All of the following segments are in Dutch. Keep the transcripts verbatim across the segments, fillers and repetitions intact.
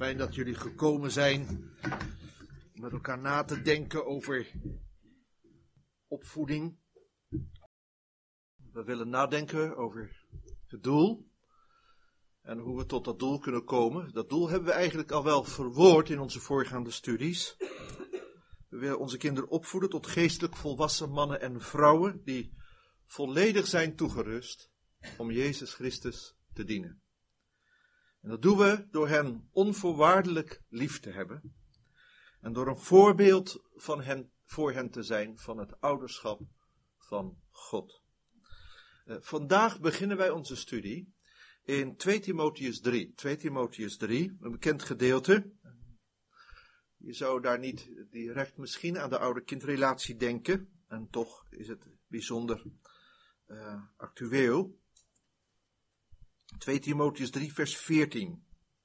Fijn dat jullie gekomen zijn om met elkaar na te denken over opvoeding. We willen nadenken over het doel en hoe we tot dat doel kunnen komen. Dat doel hebben we eigenlijk al wel verwoord in onze voorgaande studies. We willen onze kinderen opvoeden tot geestelijk volwassen mannen en vrouwen die volledig zijn toegerust om Jezus Christus te dienen. En dat doen we door hen onvoorwaardelijk lief te hebben en door een voorbeeld van hen, voor hen te zijn van het ouderschap van God. Uh, vandaag beginnen wij onze studie in twee Timotheüs drie. twee Timotheüs drie, een bekend gedeelte. Je zou daar niet direct misschien aan de ouder-kindrelatie denken, en toch is het bijzonder uh, actueel. twee Timotheüs drie vers veertien.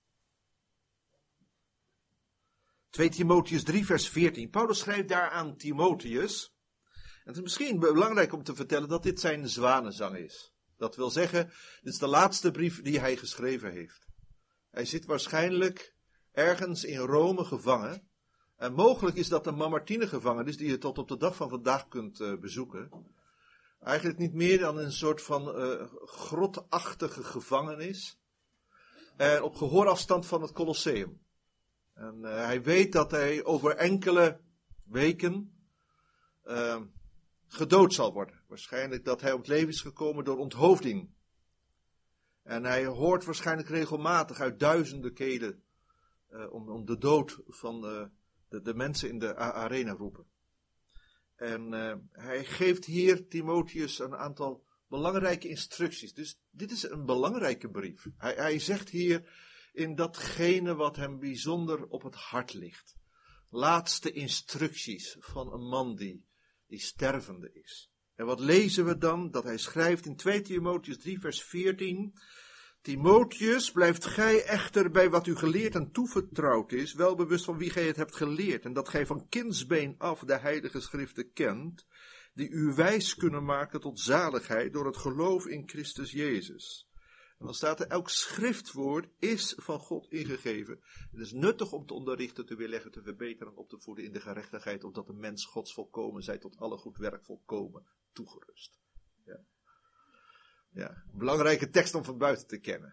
twee Timotheüs drie vers veertien. Paulus schrijft daar aan Timotheus. En het is misschien belangrijk om te vertellen dat dit zijn zwanenzang is. Dat wil zeggen, dit is de laatste brief die hij geschreven heeft. Hij zit waarschijnlijk ergens in Rome gevangen. En mogelijk is dat een Mamertine gevangenis die je tot op de dag van vandaag kunt uh, bezoeken. Eigenlijk niet meer dan een soort van uh, grotachtige gevangenis. En op gehoorafstand van het Colosseum. En uh, hij weet dat hij over enkele weken uh, gedood zal worden. Waarschijnlijk dat hij om het leven is gekomen door onthoofding. En hij hoort waarschijnlijk regelmatig uit duizenden kelen uh, om, om de dood van uh, de, de mensen in de arena roepen. En uh, hij geeft hier Timotheus een aantal belangrijke instructies. Dus dit is een belangrijke brief. Hij, hij zegt hier in datgene wat hem bijzonder op het hart ligt. Laatste instructies van een man die, die stervende is. En wat lezen we dan? Dat hij schrijft in twee Timotheüs drie vers veertien. Timotheus, blijft gij echter bij wat u geleerd en toevertrouwd is, wel bewust van wie gij het hebt geleerd, en dat gij van kindsbeen af de heilige schriften kent, die u wijs kunnen maken tot zaligheid door het geloof in Christus Jezus. En dan staat er, elk schriftwoord is van God ingegeven. Het is nuttig om te onderrichten, te weerleggen, te verbeteren, op te voeden in de gerechtigheid, opdat de mens Gods volkomen zij tot alle goed werk volkomen toegerust. Ja. Ja, een belangrijke tekst om van buiten te kennen.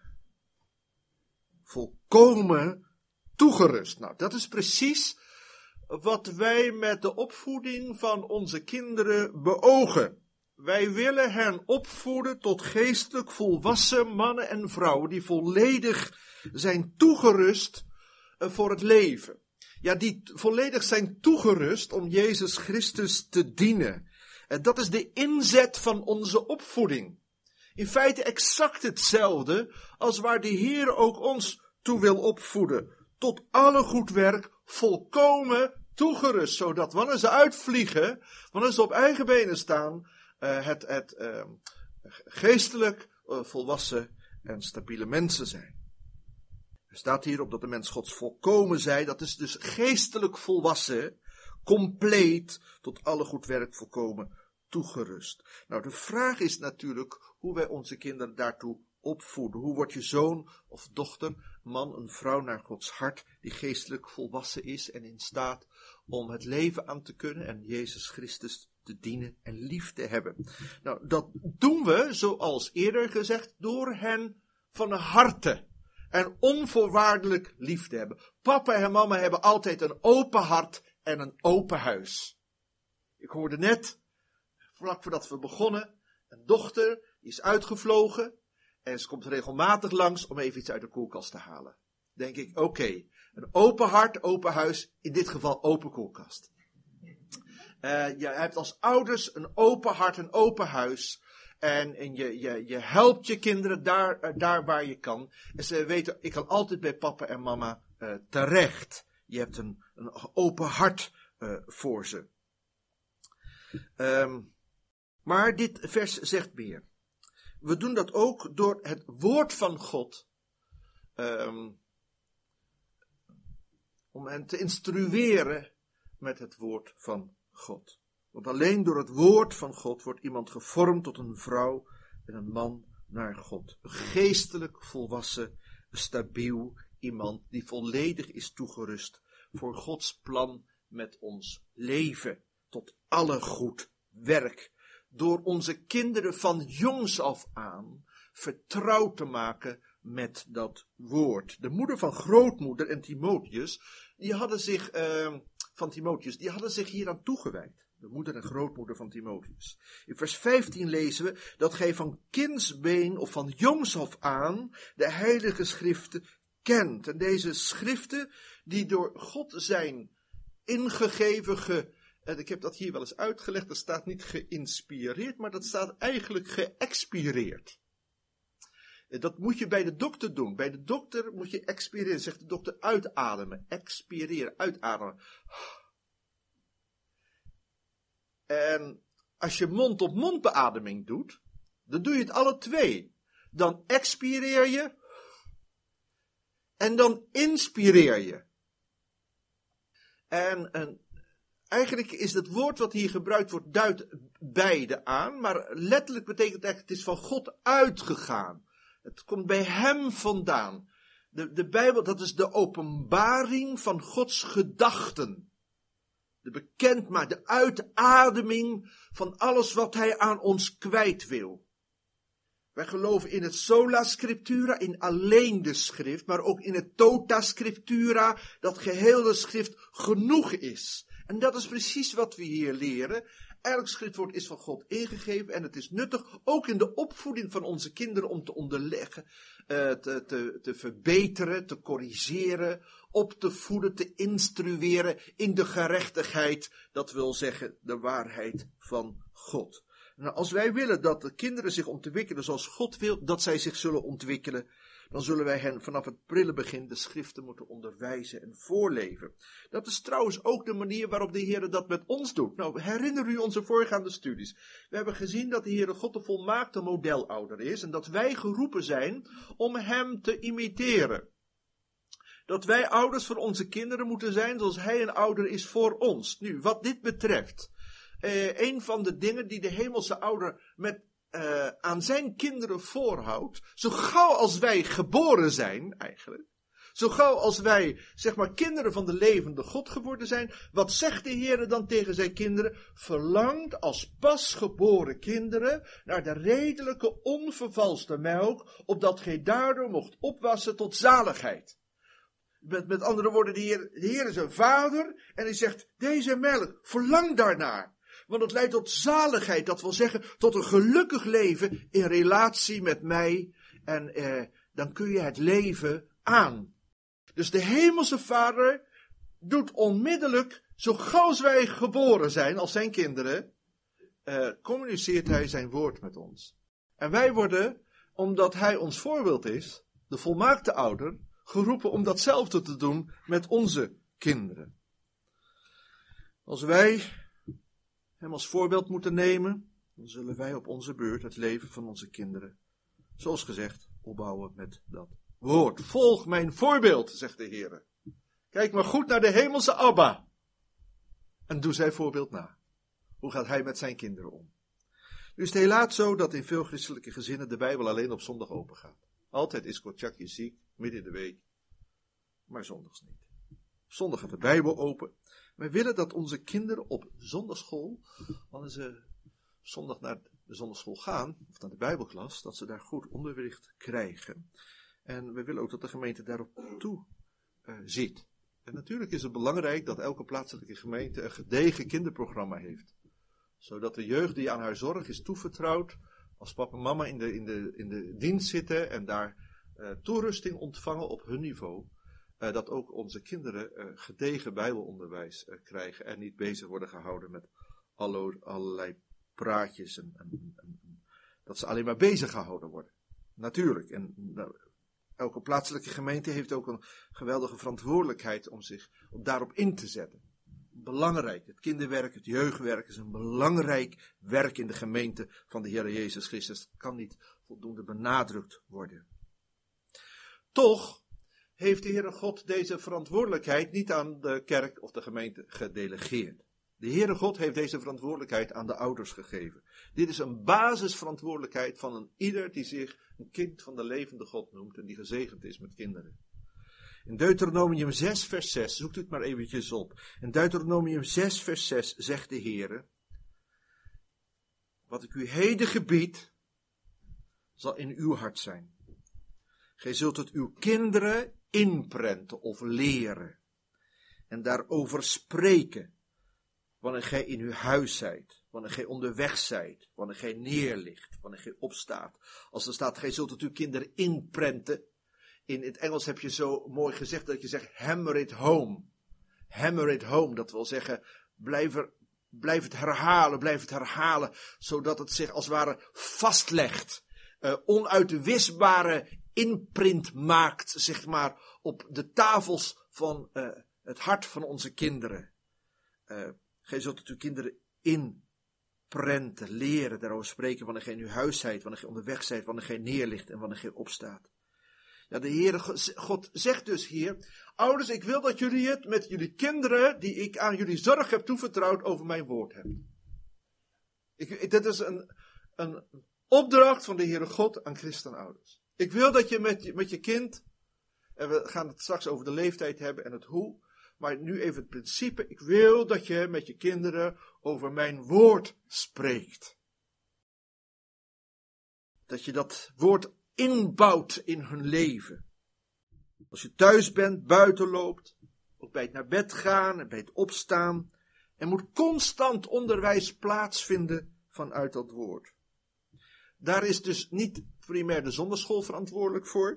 Volkomen toegerust. Nou, dat is precies wat wij met de opvoeding van onze kinderen beogen. Wij willen hen opvoeden tot geestelijk volwassen mannen en vrouwen die volledig zijn toegerust voor het leven. Ja, die volledig zijn toegerust om Jezus Christus te dienen. En dat is de inzet van onze opvoeding. In feite exact hetzelfde als waar de Heer ook ons toe wil opvoeden. Tot alle goed werk volkomen toegerust. Zodat wanneer ze uitvliegen, wanneer ze op eigen benen staan, uh, het, het uh, geestelijk uh, volwassen en stabiele mensen zijn. Er staat hier op dat de mens Gods volkomen zij. Dat is dus geestelijk volwassen, compleet, tot alle goed werk volkomen toegerust. Nou, de vraag is natuurlijk hoe wij onze kinderen daartoe opvoeden. Hoe word je zoon of dochter, man en vrouw naar Gods hart, die geestelijk volwassen is en in staat om het leven aan te kunnen en Jezus Christus te dienen en lief te hebben. Nou, dat doen we, zoals eerder gezegd, door hen van harte en onvoorwaardelijk lief te hebben. Papa en mama hebben altijd een open hart en een open huis. Ik hoorde net, vlak voordat we begonnen, een dochter die is uitgevlogen en ze komt regelmatig langs om even iets uit de koelkast te halen. Denk ik, oké, okay, een open hart, open huis, in dit geval open koelkast. Uh, je hebt als ouders een open hart, een open huis. En, en je, je, je helpt je kinderen daar, uh, daar waar je kan. En ze weten, ik kan altijd bij papa en mama uh, terecht. Je hebt een, een open hart uh, voor ze. Um, maar dit vers zegt meer. We doen dat ook door het woord van God. Um, om hen te instrueren met het woord van God. Want alleen door het woord van God wordt iemand gevormd tot een vrouw en een man naar God. Geestelijk volwassen, stabiel iemand die volledig is toegerust voor Gods plan met ons leven. Tot alle goed werk. Door onze kinderen van jongs af aan vertrouwd te maken met dat woord. De moeder van grootmoeder en Timotheus, die hadden zich, uh, van Timotheus, die hadden zich hieraan toegewijd. De moeder en grootmoeder van Timotheus. In vers vijftien lezen we dat gij van kindsbeen of van jongs af aan de heilige schriften kent. En deze schriften die door God zijn ingegeven, ge, en ik heb dat hier wel eens uitgelegd, dat staat niet geïnspireerd, maar dat staat eigenlijk geëxpireerd. Dat moet je bij de dokter doen. Bij de dokter moet je expireren, zegt de dokter, uitademen. Expireren, uitademen. En als je mond-op-mond beademing doet, dan doe je het alle twee. Dan expireer je en dan inspireer je. En, en eigenlijk is het woord wat hier gebruikt wordt, duidt beide aan, maar letterlijk betekent eigenlijk, het is van God uitgegaan. Het komt bij hem vandaan. De, de Bijbel, dat is de openbaring van Gods gedachten. De bekendmaak, de uitademing van alles wat hij aan ons kwijt wil. Wij geloven in het sola scriptura, in alleen de schrift, maar ook in het tota scriptura, dat geheel de schrift genoeg is. En dat is precies wat we hier leren. Elk schriftwoord is van God ingegeven en het is nuttig, ook in de opvoeding van onze kinderen, om te onderleggen, uh, te, te, te verbeteren, te corrigeren, op te voeden, te instrueren in de gerechtigheid, dat wil zeggen de waarheid van God. Nou, als wij willen dat de kinderen zich ontwikkelen zoals God wil dat zij zich zullen ontwikkelen, dan zullen wij hen vanaf het prille begin de schriften moeten onderwijzen en voorleven. Dat is trouwens ook de manier waarop de Heer dat met ons doet. Nou, herinner u onze voorgaande studies. We hebben gezien dat de Heere God de volmaakte modelouder is en dat wij geroepen zijn om hem te imiteren. Dat wij ouders voor onze kinderen moeten zijn zoals hij een ouder is voor ons. Nu, wat dit betreft, eh, een van de dingen die de hemelse ouder met Uh, aan zijn kinderen voorhoudt, zo gauw als wij geboren zijn, eigenlijk, zo gauw als wij, zeg maar, kinderen van de levende God geworden zijn, wat zegt de Heer dan tegen zijn kinderen? Verlangt als pasgeboren kinderen naar de redelijke, onvervalste melk, opdat gij daardoor mocht opwassen tot zaligheid. Met, met andere woorden, de Heer, de Heer is een vader en hij zegt, deze melk, verlang daarnaar. Want het leidt tot zaligheid, dat wil zeggen tot een gelukkig leven in relatie met mij. En eh, dan kun je het leven aan. Dus de hemelse Vader doet onmiddellijk, zo gauw als wij geboren zijn als zijn kinderen, eh, communiceert hij zijn woord met ons. En wij worden, omdat hij ons voorbeeld is, de volmaakte ouder, geroepen om datzelfde te doen met onze kinderen. Als wij hem als voorbeeld moeten nemen, dan zullen wij op onze beurt het leven van onze kinderen, zoals gezegd, opbouwen met dat woord. Volg mijn voorbeeld, zegt de Heer. Kijk maar goed naar de hemelse Abba. En doe zijn voorbeeld na. Hoe gaat hij met zijn kinderen om? Nu is het helaas zo dat in veel christelijke gezinnen de Bijbel alleen op zondag open gaat. Altijd is Kotjakje ziek, midden in de week, maar zondags niet. Zondag gaat de Bijbel open. Wij willen dat onze kinderen op zondagschool, wanneer ze zondag naar de zondagschool gaan, of naar de Bijbelklas, dat ze daar goed onderricht krijgen. En we willen ook dat de gemeente daarop toe uh, ziet. En natuurlijk is het belangrijk dat elke plaatselijke gemeente een gedegen kinderprogramma heeft. Zodat de jeugd die aan haar zorg is toevertrouwd, als papa en mama in de, in de, in de dienst zitten en daar uh, toerusting ontvangen op hun niveau, Uh, dat ook onze kinderen uh, gedegen bijbelonderwijs uh, krijgen en niet bezig worden gehouden met allo, allerlei praatjes en, en, en dat ze alleen maar bezig gehouden worden. Natuurlijk. En nou, elke plaatselijke gemeente heeft ook een geweldige verantwoordelijkheid om zich om daarop in te zetten. Belangrijk. Het kinderwerk, het jeugdwerk is een belangrijk werk in de gemeente van de Heer Jezus Christus. Dat kan niet voldoende benadrukt worden. Toch heeft de Heere God deze verantwoordelijkheid niet aan de kerk of de gemeente gedelegeerd. De Heere God heeft deze verantwoordelijkheid aan de ouders gegeven. Dit is een basisverantwoordelijkheid van een ieder die zich een kind van de levende God noemt en die gezegend is met kinderen. In Deuteronomium zes vers zes, zoekt u het maar eventjes op. In Deuteronomium zes vers zes zegt de Heere: wat ik u heden gebied, zal in uw hart zijn. Gij zult het uw kinderen inprenten of leren. En daarover spreken, wanneer gij in uw huis zijt, wanneer gij onderweg zijt, wanneer gij neerligt, wanneer gij opstaat. Als er staat, gij zult het uw kinderen inprenten. In het Engels heb je zo mooi gezegd dat je zegt, hammer it home. Hammer it home, dat wil zeggen, blijf, er, blijf het herhalen, blijf het herhalen, zodat het zich als het ware vastlegt. Uh, onuitwisbare imprint maakt, zeg maar, op de tafels van uh, het hart van onze kinderen. Uh, gij zult het uw kinderen inprenten, leren, daarover spreken, wanneer gij in uw huis zijt, wanneer gij onderweg zijt, wanneer gij neerligt en wanneer gij opstaat. Ja, de Heere God zegt dus hier, ouders, ik wil dat jullie het met jullie kinderen, die ik aan jullie zorg heb toevertrouwd, over mijn woord hebben. Ik, dit is een, een opdracht van de Heere God aan christenouders. Ik wil dat je met, je met je kind, en we gaan het straks over de leeftijd hebben en het hoe, maar nu even het principe, ik wil dat je met je kinderen over mijn woord spreekt. Dat je dat woord inbouwt in hun leven. Als je thuis bent, buiten loopt, ook bij het naar bed gaan en bij het opstaan, er moet constant onderwijs plaatsvinden vanuit dat woord. Daar is dus niet primair de zonderschool verantwoordelijk voor.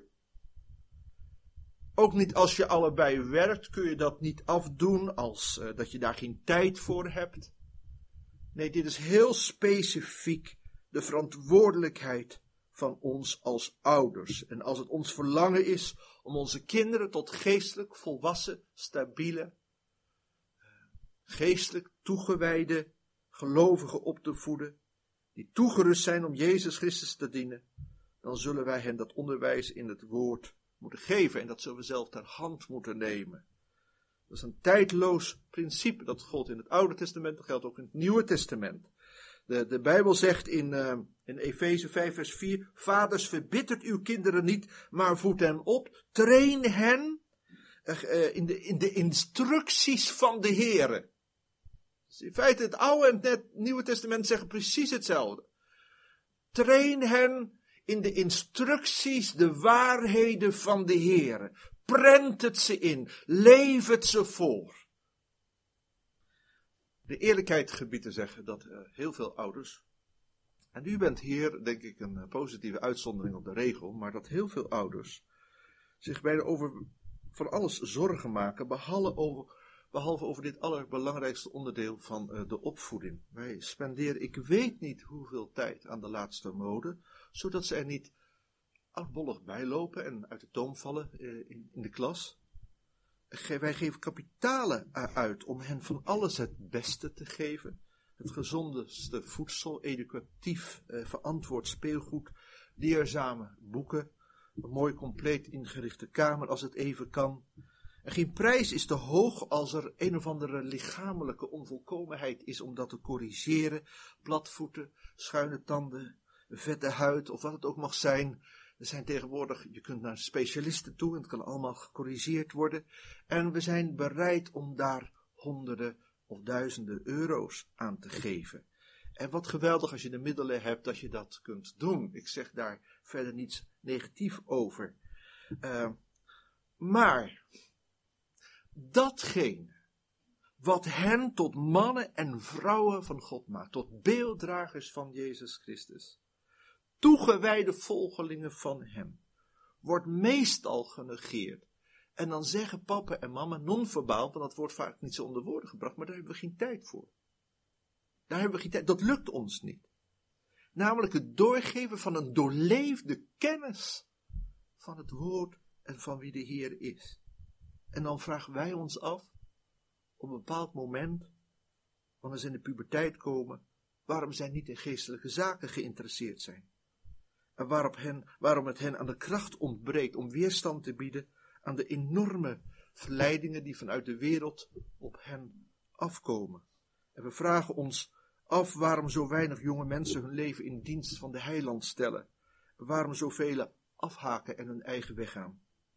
Ook niet als je allebei werkt, kun je dat niet afdoen als uh, dat je daar geen tijd voor hebt. Nee, dit is heel specifiek de verantwoordelijkheid van ons als ouders. En als het ons verlangen is om onze kinderen tot geestelijk volwassen, stabiele, geestelijk toegewijde gelovigen op te voeden, die toegerust zijn om Jezus Christus te dienen, dan zullen wij hen dat onderwijs in het woord moeten geven. En dat zullen we zelf ter hand moeten nemen. Dat is een tijdloos principe. Dat gold in het Oude Testament, dat geldt ook in het Nieuwe Testament. De, de Bijbel zegt in, uh, in Efeze vijf vers vier, vaders, verbittert uw kinderen niet, maar voed hen op, train hen uh, in, de, in de instructies van de Heere. Dus in feite het Oude en het Nieuwe Testament zeggen precies hetzelfde. Train hen in de instructies, de waarheden van de Heere. Prent het ze in, leef het ze voor. De eerlijkheid gebiedt te zeggen dat uh, heel veel ouders, en u bent hier denk ik een uh, positieve uitzondering op de regel, maar dat heel veel ouders zich bijna over van alles zorgen maken, behalve over, behalve over dit allerbelangrijkste onderdeel van uh, de opvoeding. Wij spenderen, ik weet niet hoeveel tijd aan de laatste mode, zodat ze er niet afbollig bijlopen en uit de toom vallen uh, in, in de klas. Wij geven kapitalen uit om hen van alles het beste te geven. Het gezondeste voedsel, educatief, eh, verantwoord speelgoed, leerzame boeken, een mooi compleet ingerichte kamer als het even kan. En geen prijs is te hoog als er een of andere lichamelijke onvolkomenheid is om dat te corrigeren. Platvoeten, schuine tanden, vette huid of wat het ook mag zijn. Er zijn tegenwoordig, je kunt naar specialisten toe en het kan allemaal gecorrigeerd worden. En we zijn bereid om daar honderden of duizenden euro's aan te geven. En wat geweldig als je de middelen hebt dat je dat kunt doen. Ik zeg daar verder niets negatief over. Uh, maar, datgene wat hen tot mannen en vrouwen van God maakt, tot beelddragers van Jezus Christus, toegewijde volgelingen van hem, wordt meestal genegeerd. En dan zeggen papa en mama non-verbaal, want dat wordt vaak niet zo onder woorden gebracht, maar daar hebben we geen tijd voor. Daar hebben we geen tijd, dat lukt ons niet. Namelijk het doorgeven van een doorleefde kennis van het woord en van wie de Heer is. En dan vragen wij ons af, op een bepaald moment, wanneer ze in de puberteit komen, waarom zij niet in geestelijke zaken geïnteresseerd zijn. En waarop hen, waarom het hen aan de kracht ontbreekt om weerstand te bieden aan de enorme verleidingen die vanuit de wereld op hen afkomen. En we vragen ons af waarom zo weinig jonge mensen hun leven in dienst van de Heiland stellen. Waarom zoveel afhaken en hun eigen weg gaan.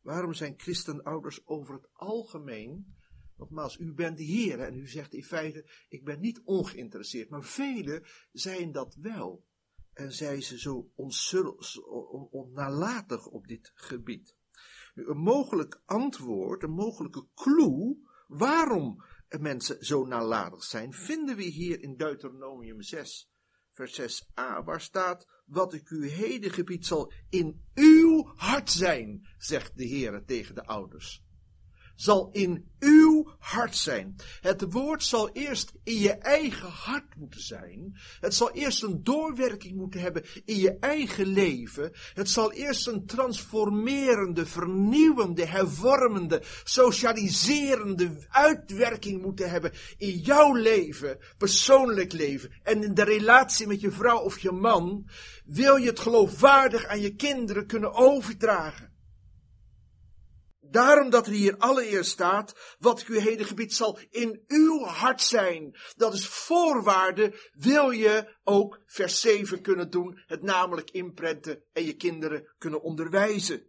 Waarom zijn christenouders over het algemeen, nogmaals, u bent de Heer en u zegt in feite, ik ben niet ongeïnteresseerd, maar velen zijn dat wel. En zijn ze zo onnalatig op dit gebied. Nu, een mogelijk antwoord, een mogelijke clue, waarom mensen zo nalatig zijn, vinden we hier in Deuteronomium zes, vers zes a, waar staat, wat ik u heden gebied zal in uw hart zijn, zegt de Heer tegen de ouders. Zal in uw hart zijn. Het woord zal eerst in je eigen hart moeten zijn. Het zal eerst een doorwerking moeten hebben in je eigen leven. Het zal eerst een transformerende, vernieuwende, hervormende, socialiserende uitwerking moeten hebben in jouw leven, persoonlijk leven en in de relatie met je vrouw of je man. Wil je het geloofwaardig aan je kinderen kunnen overdragen? Daarom dat er hier allereerst staat, wat ik u heden gebied zal in uw hart zijn. Dat is voorwaarde, wil je ook vers zeven kunnen doen, het namelijk inprenten en je kinderen kunnen onderwijzen.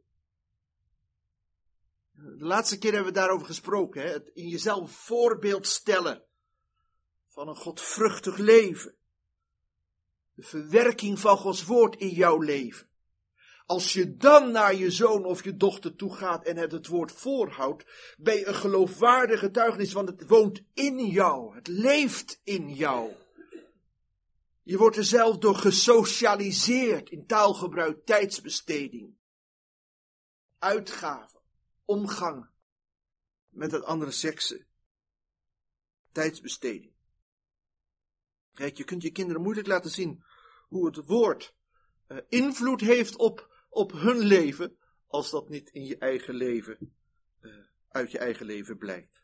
De laatste keer hebben we daarover gesproken, hè? Het in jezelf voorbeeld stellen van een godvruchtig leven. De verwerking van Gods woord in jouw leven. Als je dan naar je zoon of je dochter toe gaat en het het woord voorhoudt, ben je een geloofwaardige getuigenis, want het woont in jou. Het leeft in jou. Je wordt er zelf door gesocialiseerd in taalgebruik, tijdsbesteding, uitgaven, omgang met het andere seksen, tijdsbesteding. Kijk, je kunt je kinderen moeilijk laten zien hoe het woord uh, invloed heeft op op hun leven, als dat niet in je eigen leven, uh, uit je eigen leven blijkt.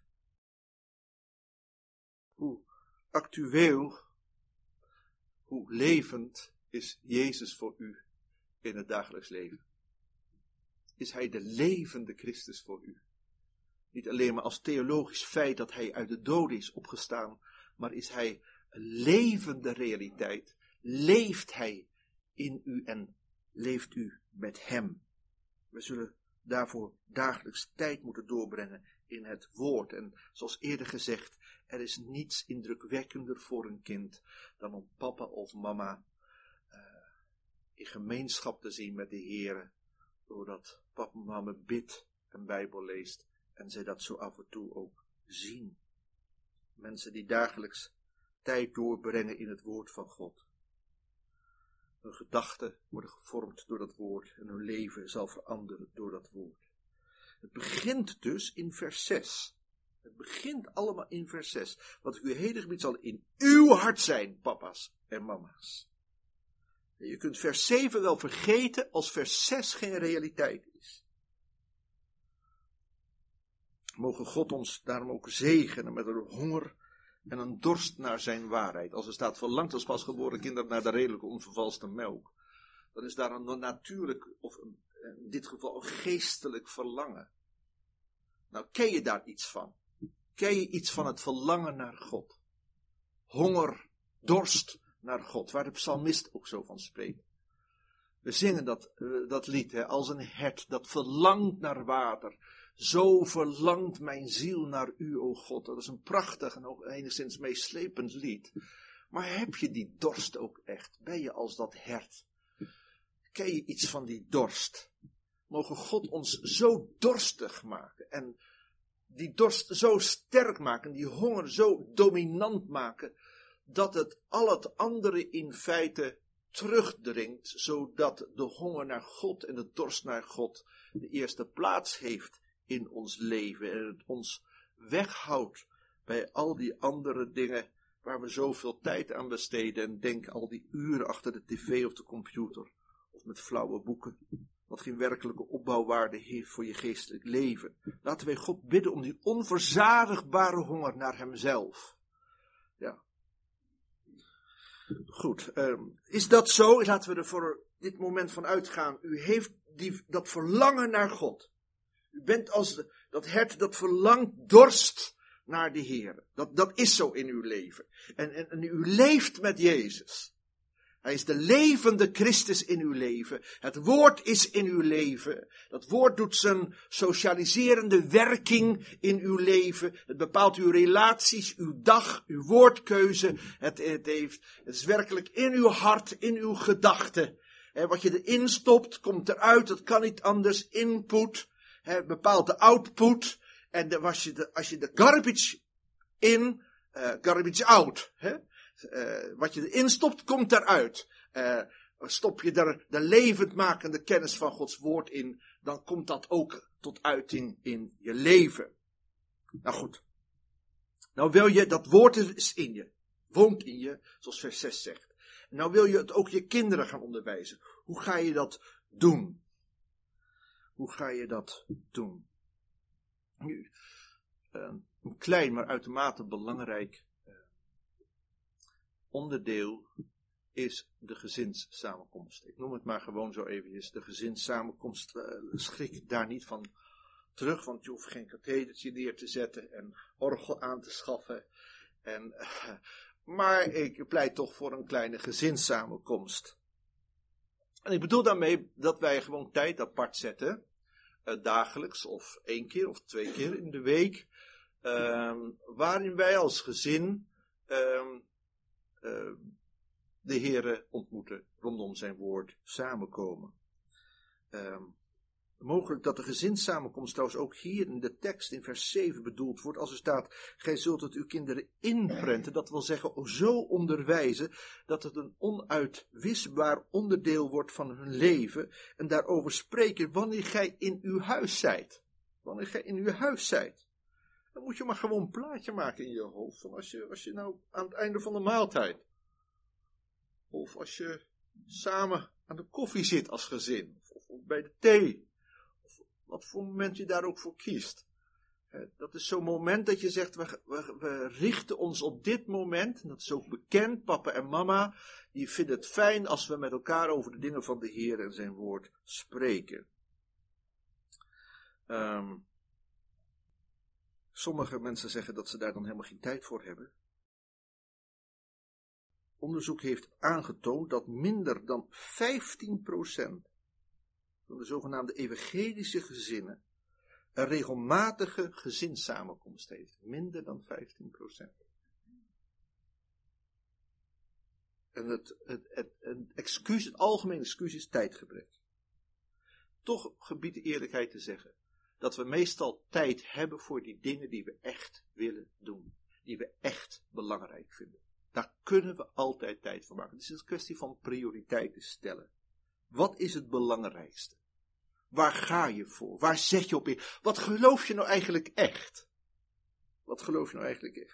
Hoe actueel, hoe levend is Jezus voor u in het dagelijks leven? Is Hij de levende Christus voor u? Niet alleen maar als theologisch feit dat Hij uit de doden is opgestaan, maar is Hij een levende realiteit? Leeft Hij in u en leeft u met Hem? We zullen daarvoor dagelijks tijd moeten doorbrengen in het woord. En zoals eerder gezegd, er is niets indrukwekkender voor een kind dan om papa of mama uh, in gemeenschap te zien met de Heere, doordat papa en mama bidt en Bijbel leest en zij dat zo af en toe ook zien. Mensen die dagelijks tijd doorbrengen in het woord van God. Hun gedachten worden gevormd door dat woord en hun leven zal veranderen door dat woord. Het begint dus in vers zes. Het begint allemaal in vers zes. Wat ik u heden gebied zal in uw hart zijn, papa's en mama's. En je kunt vers zeven wel vergeten als vers zes geen realiteit is. Mogen God ons daarom ook zegenen met een honger en een dorst naar zijn waarheid. Als er staat, verlangt als pasgeboren kinderen naar de redelijke onvervalste melk. Dan is daar een natuurlijk, of een, in dit geval een geestelijk verlangen. Nou, ken je daar iets van? Ken je iets van het verlangen naar God? Honger, dorst naar God, waar de psalmist ook zo van spreekt. We zingen dat, uh, dat lied, hè, als een hert dat verlangt naar water. Zo verlangt mijn ziel naar u, o God. Dat is een prachtig en ook enigszins meeslepend lied. Maar heb je die dorst ook echt? Ben je als dat hert? Ken je iets van die dorst? Mogen God ons zo dorstig maken en die dorst zo sterk maken, die honger zo dominant maken, dat het al het andere in feite terugdringt, zodat de honger naar God en de dorst naar God de eerste plaats heeft in ons leven en het ons weghoudt bij al die andere dingen waar we zoveel tijd aan besteden en denk al die uren achter de tv of de computer of met flauwe boeken, wat geen werkelijke opbouwwaarde heeft voor je geestelijk leven. Laten wij God bidden om die onverzadigbare honger naar Hemzelf. Ja. Goed, um, is dat zo? Laten we er voor dit moment van uitgaan. U heeft die, dat verlangen naar God. U bent als de, dat hert dat verlangt, dorst naar de Heer. Dat, dat is zo in uw leven. En, en, en u leeft met Jezus. Hij is de levende Christus in uw leven. Het woord is in uw leven. Dat woord doet zijn socialiserende werking in uw leven. Het bepaalt uw relaties, uw dag, uw woordkeuze. Het, het, heeft, het is werkelijk in uw hart, in uw gedachten. He, wat je erin stopt, komt eruit. Dat kan niet anders. Input he, bepaalt de output. En de, als, je de, als je de garbage in, uh, garbage out. He, uh, wat je erin stopt, komt eruit. Uh, stop je er de levendmakende kennis van Gods woord in, dan komt dat ook tot uiting in je leven. Nou goed. Nou wil je, dat woord is in je. Woont in je, zoals vers zes zegt. Nou wil je het ook je kinderen gaan onderwijzen. Hoe ga je dat doen? Hoe ga je dat doen? Nu, een klein, maar uitermate belangrijk onderdeel is de gezinssamenkomst. Ik noem het maar gewoon zo eventjes, de gezinssamenkomst. Uh, schrik daar niet van terug, want je hoeft geen kathedertje neer te zetten en orgel aan te schaffen. En, uh, maar ik pleit toch voor een kleine gezinssamenkomst. En ik bedoel daarmee dat wij gewoon tijd apart zetten, uh, dagelijks of één keer of twee keer in de week, uh, waarin wij als gezin uh, uh, de Heere ontmoeten, rondom zijn woord samenkomen. Um, mogelijk dat de gezinssamenkomst trouwens ook hier in de tekst in vers zeven bedoeld wordt, als er staat, gij zult het uw kinderen inprenten, dat wil zeggen, zo onderwijzen, dat het een onuitwisbaar onderdeel wordt van hun leven, en daarover spreken wanneer gij in uw huis zijt. Wanneer gij in uw huis zijt. Dan moet je maar gewoon een plaatje maken in je hoofd, van als je, als je nou aan het einde van de maaltijd, of als je samen aan de koffie zit als gezin. Of, of bij de thee. Of wat voor moment je daar ook voor kiest. Dat is zo'n moment dat je zegt, we, we, we richten ons op dit moment. En dat is ook bekend, papa en mama. Die vinden het fijn als we met elkaar over de dingen van de Heer en zijn woord spreken. Um, sommige mensen zeggen dat ze daar dan helemaal geen tijd voor hebben. Onderzoek heeft aangetoond dat minder dan vijftien procent van de zogenaamde evangelische gezinnen een regelmatige gezinssamenkomst heeft. Minder dan vijftien procent. En het, het, het, het excuus, het algemene excuus is tijdgebrek. Toch gebied de eerlijkheid te zeggen dat we meestal tijd hebben voor die dingen die we echt willen doen. Die we echt belangrijk vinden. Daar kunnen we altijd tijd voor maken. Het is een kwestie van prioriteiten stellen. Wat is het belangrijkste? Waar ga je voor? Waar zet je op in? Wat geloof je nou eigenlijk echt? Wat geloof je nou eigenlijk echt?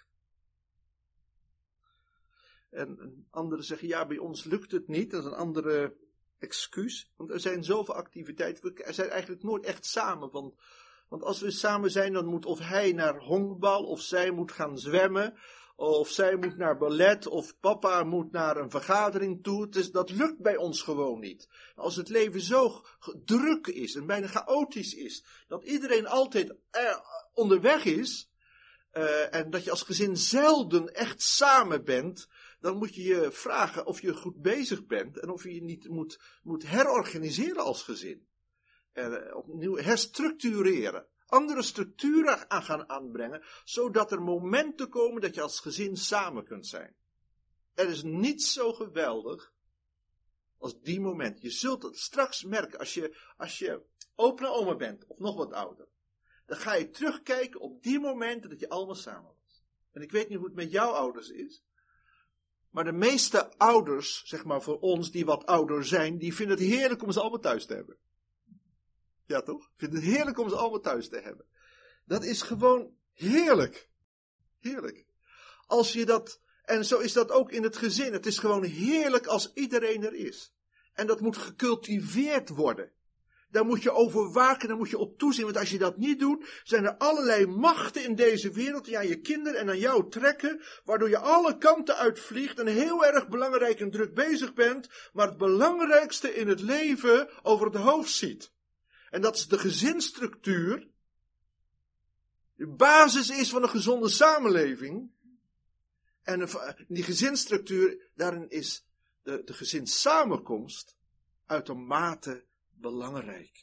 En, en anderen zeggen, ja, bij ons lukt het niet. Dat is een andere excuus. Want er zijn zoveel activiteiten. We zijn eigenlijk nooit echt samen. Want, want als we samen zijn, dan moet of hij naar honkbal, of zij moet gaan zwemmen, of zij moet naar ballet, of papa moet naar een vergadering toe. Dus dat lukt bij ons gewoon niet. Als het leven zo druk is en bijna chaotisch is, dat iedereen altijd er onderweg is, uh, en dat je als gezin zelden echt samen bent, dan moet je je vragen of je goed bezig bent en of je je niet moet, moet herorganiseren als gezin. Uh, opnieuw herstructureren. Andere structuren aan gaan aanbrengen, zodat er momenten komen dat je als gezin samen kunt zijn. Er is niets zo geweldig als die moment. Je zult het straks merken als je, als je opa en oma bent, of nog wat ouder. Dan ga je terugkijken op die momenten dat je allemaal samen was. En ik weet niet hoe het met jouw ouders is, maar de meeste ouders, zeg maar voor ons die wat ouder zijn, die vinden het heerlijk om ze allemaal thuis te hebben. Ja toch? Ik vind het heerlijk om ze allemaal thuis te hebben. Dat is gewoon heerlijk. Heerlijk. Als je dat, en zo is dat ook in het gezin. Het is gewoon heerlijk als iedereen er is. En dat moet gecultiveerd worden. Daar moet je over waken, daar moet je op toezien. Want als je dat niet doet, zijn er allerlei machten in deze wereld die aan je kinderen en aan jou trekken, waardoor je alle kanten uitvliegt en heel erg belangrijk en druk bezig bent, maar het belangrijkste in het leven over het hoofd ziet. En dat is de gezinsstructuur. De basis is van een gezonde samenleving. En die gezinsstructuur, daarin is de, de gezinssamenkomst uitermate belangrijk.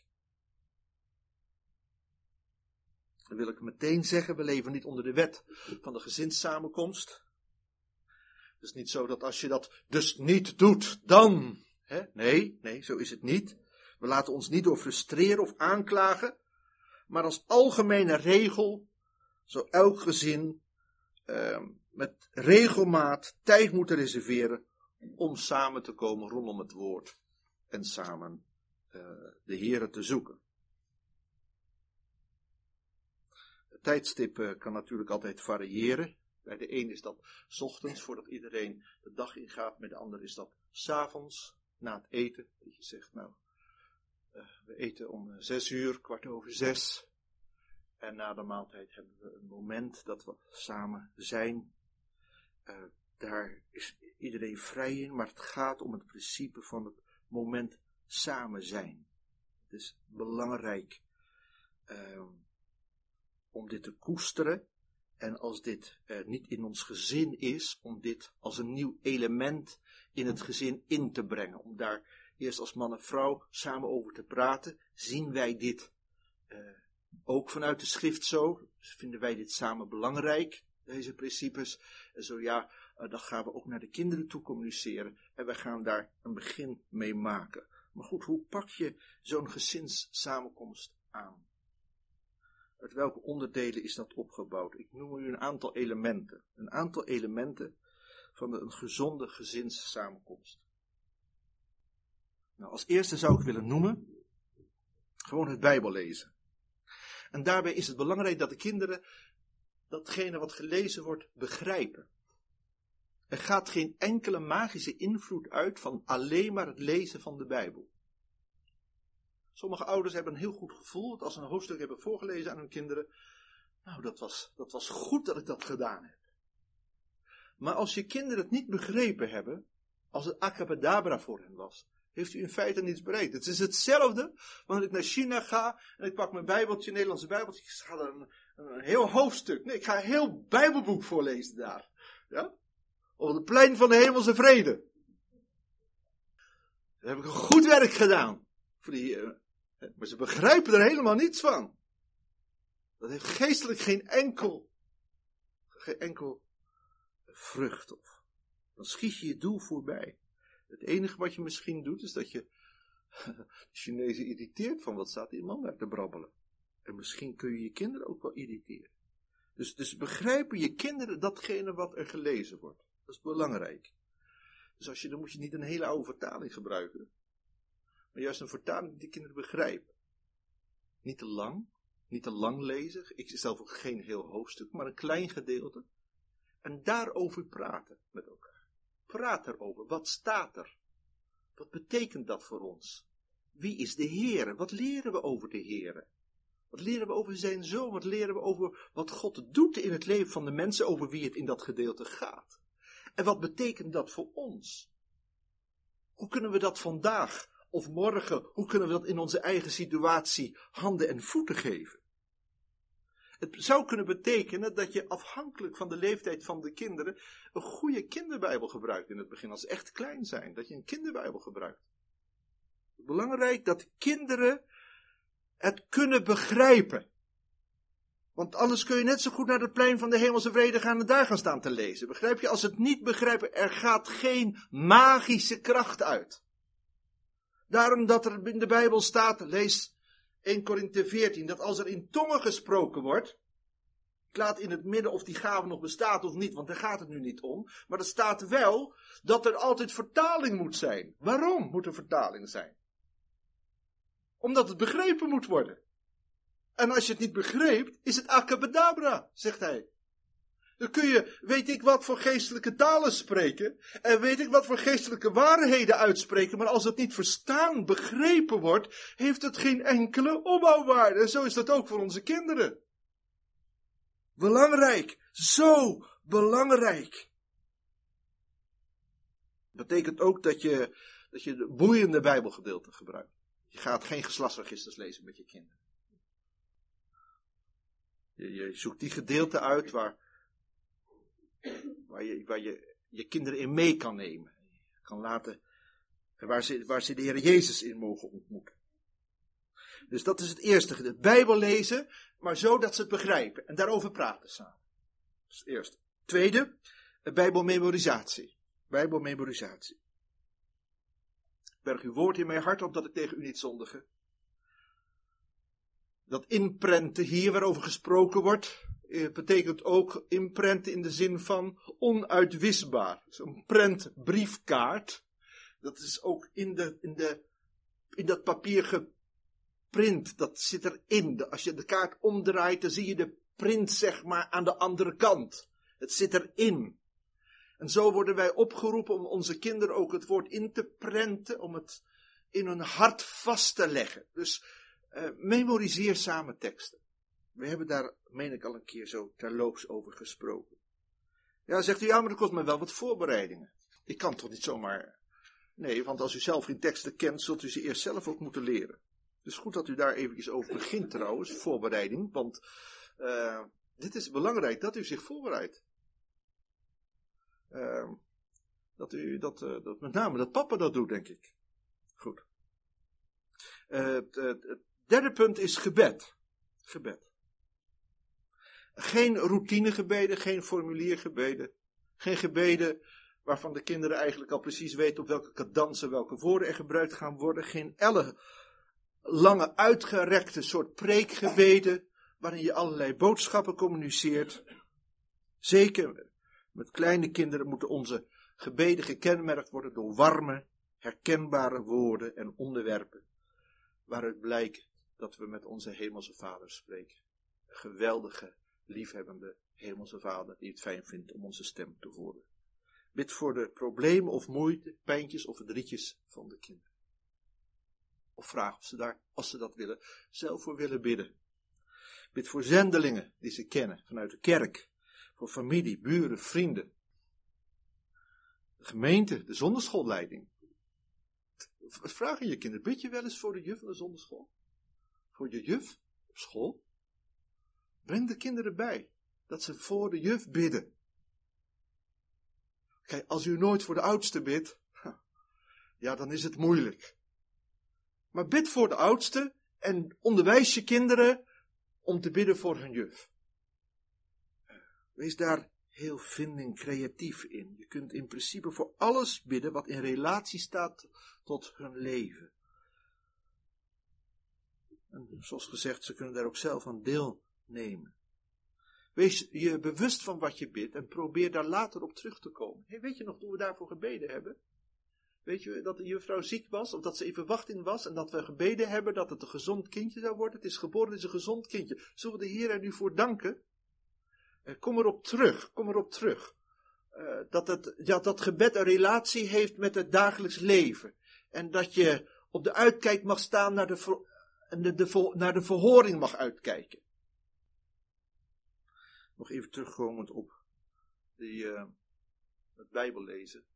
Dan wil ik meteen zeggen, we leven niet onder de wet van de gezinssamenkomst. Het is niet zo dat als je dat dus niet doet, dan... Hè? Nee, nee, zo is het niet. We laten ons niet door frustreren of aanklagen. Maar als algemene regel zou elk gezin uh, met regelmaat tijd moeten reserveren om samen te komen rondom het woord en samen uh, de Here te zoeken. Het tijdstip uh, kan natuurlijk altijd variëren. Bij de een is dat 's ochtends voordat iedereen de dag ingaat, bij de ander is dat 's avonds na het eten. Dat je zegt, nou, uh, we eten om zes uur, kwart over zes. En na de maaltijd hebben we een moment dat we samen zijn. Uh, daar is iedereen vrij in, maar het gaat om het principe van het moment samen zijn. Het is belangrijk uh, om dit te koesteren. En als dit uh, niet in ons gezin is, om dit als een nieuw element in het gezin in te brengen. Om daar eerst als man en vrouw samen over te praten. Zien wij dit uh, ook vanuit de schrift zo? Vinden wij dit samen belangrijk, deze principes? En zo ja, uh, dan gaan we ook naar de kinderen toe communiceren. En wij gaan daar een begin mee maken. Maar goed, hoe pak je zo'n gezinssamenkomst aan? Uit welke onderdelen is dat opgebouwd? Ik noem u een aantal elementen. Een aantal elementen van een gezonde gezinssamenkomst. Nou, als eerste zou ik willen noemen, gewoon het Bijbel lezen. En daarbij is het belangrijk dat de kinderen datgene wat gelezen wordt begrijpen. Er gaat geen enkele magische invloed uit van alleen maar het lezen van de Bijbel. Sommige ouders hebben een heel goed gevoel dat als ze een hoofdstuk hebben voorgelezen aan hun kinderen, nou dat was, dat was goed dat ik dat gedaan heb. Maar als je kinderen het niet begrepen hebben, als het acapedabra voor hen was, heeft u in feite niets bereikt. Het is hetzelfde wanneer ik naar China ga en ik pak mijn Bijbeltje, Nederlandse Bijbeltje, ik ga er een, een heel hoofdstuk, nee, ik ga een heel Bijbelboek voorlezen daar. Ja? Op het plein van de hemelse vrede. Dan heb ik een goed werk gedaan. Voor die, uh, maar ze begrijpen er helemaal niets van. Dat heeft geestelijk geen enkel, geen enkel vrucht op. Dan schiet je je doel voorbij. Het enige wat je misschien doet, is dat je de Chinezen irriteert van wat staat die man daar te brabbelen. En misschien kun je je kinderen ook wel irriteren. Dus, dus begrijpen je kinderen datgene wat er gelezen wordt. Dat is belangrijk. Dus als je, dan moet je niet een hele oude vertaling gebruiken. Maar juist een vertaling die de kinderen begrijpen. Niet te lang, niet te lang lezen. Ik zelf ook geen heel hoofdstuk, maar een klein gedeelte. En daarover praten met elkaar. Praat erover. Wat staat er? Wat betekent dat voor ons? Wie is de Heere? Wat leren we over de Heere? Wat leren we over zijn Zoon? Wat leren we over wat God doet in het leven van de mensen over wie het in dat gedeelte gaat? En wat betekent dat voor ons? Hoe kunnen we dat vandaag of morgen, hoe kunnen we dat in onze eigen situatie handen en voeten geven? Het zou kunnen betekenen dat je afhankelijk van de leeftijd van de kinderen een goede kinderbijbel gebruikt in het begin, als ze echt klein zijn, dat je een kinderbijbel gebruikt. Belangrijk dat kinderen het kunnen begrijpen. Want anders kun je net zo goed naar het plein van de hemelse vrede gaan en daar gaan staan te lezen. Begrijp je? Als ze het niet begrijpen, er gaat geen magische kracht uit. Daarom dat er in de Bijbel staat, lees eerste Korinthe veertien, dat als er in tongen gesproken wordt, ik laat in het midden of die gave nog bestaat of niet, want daar gaat het nu niet om, maar er staat wel dat er altijd vertaling moet zijn. Waarom moet er vertaling zijn? Omdat het begrepen moet worden. En als je het niet begreep, is het acapedabra, zegt hij. Dan kun je, weet ik wat voor geestelijke talen spreken, en weet ik wat voor geestelijke waarheden uitspreken, maar als het niet verstaan, begrepen wordt, heeft het geen enkele opbouwwaarde. En zo is dat ook voor onze kinderen. Belangrijk, zo belangrijk. Dat betekent ook dat je, dat je de boeiende Bijbelgedeelten gebruikt. Je gaat geen geslachtsregisters lezen met je kinderen. Je, je zoekt die gedeelten uit waar, waar, je, waar je je kinderen in mee kan nemen. kan laten, waar ze, waar ze de Heer Jezus in mogen ontmoeten. Dus dat is het eerste gedeelte. Bijbel lezen, maar zo dat ze het begrijpen. En daarover praten samen. Dat is het eerste. Tweede, Bijbelmemorisatie. Bijbelmemorisatie. Berg uw woord in mijn hart, opdat ik tegen u niet zondige. Dat inprenten hier waarover gesproken wordt, betekent ook inprenten in de zin van onuitwisbaar. Zo'n prentbriefkaart, dat is ook in, de, in, de, in dat papier geprint, dat zit erin. Als je de kaart omdraait, dan zie je de print zeg maar aan de andere kant. Het zit erin. En zo worden wij opgeroepen om onze kinderen ook het woord in te prenten, om het in hun hart vast te leggen. Dus uh, memoriseer samen teksten. We hebben daar, meen ik, al een keer zo terloops over gesproken. Ja, zegt u, ja, maar dat kost me wel wat voorbereidingen. Ik kan toch niet zomaar... Nee, want als u zelf geen teksten kent, zult u ze eerst zelf ook moeten leren. Dus goed dat u daar eventjes over begint trouwens, voorbereiding. Want uh, dit is belangrijk, dat u zich voorbereidt. Uh, dat u, dat, uh, dat met name dat papa dat doet, denk ik. Goed. Uh, het, het, het derde punt is gebed. Gebed. Geen routinegebeden, geen formuliergebeden. Geen gebeden waarvan de kinderen eigenlijk al precies weten op welke cadansen, welke woorden er gebruikt gaan worden. Geen elle lange uitgerekte soort preekgebeden waarin je allerlei boodschappen communiceert. Zeker met kleine kinderen moeten onze gebeden gekenmerkt worden door warme, herkenbare woorden en onderwerpen, waaruit blijkt dat we met onze hemelse Vader spreken. Een geweldige, liefhebbende hemelse Vader die het fijn vindt om onze stem te horen. Bid voor de problemen of moeite, pijntjes of verdrietjes van de kinderen. Of vraag of ze daar, als ze dat willen, zelf voor willen bidden. Bid voor zendelingen die ze kennen vanuit de kerk. Voor familie, buren, vrienden. De gemeente, de zonderschoolleiding. Vraag aan je kinderen, bid je wel eens voor de juf van de zonderschool? Voor je juf op school? Breng de kinderen bij, dat ze voor de juf bidden. Kijk, als u nooit voor de oudste bidt, ja, dan is het moeilijk. Maar bid voor de oudste en onderwijs je kinderen om te bidden voor hun juf. Wees daar heel vinding creatief in. Je kunt in principe voor alles bidden wat in relatie staat tot hun leven. En zoals gezegd, ze kunnen daar ook zelf aan deelnemen. Wees je bewust van wat je bidt en probeer daar later op terug te komen. Hey, weet je nog toen we daarvoor gebeden hebben? Weet je dat de juffrouw ziek was of dat ze in verwachting was en dat we gebeden hebben dat het een gezond kindje zou worden? Het is geboren, het is een gezond kindje. Zullen we de Heer er nu voor danken? Uh, kom erop terug, kom erop terug. Uh, dat, het, ja, dat gebed een relatie heeft met het dagelijks leven. En dat je op de uitkijk mag staan naar de, ver, de, de, naar de verhoring mag uitkijken. Nog even terugkomend op die, uh, het Bijbel lezen.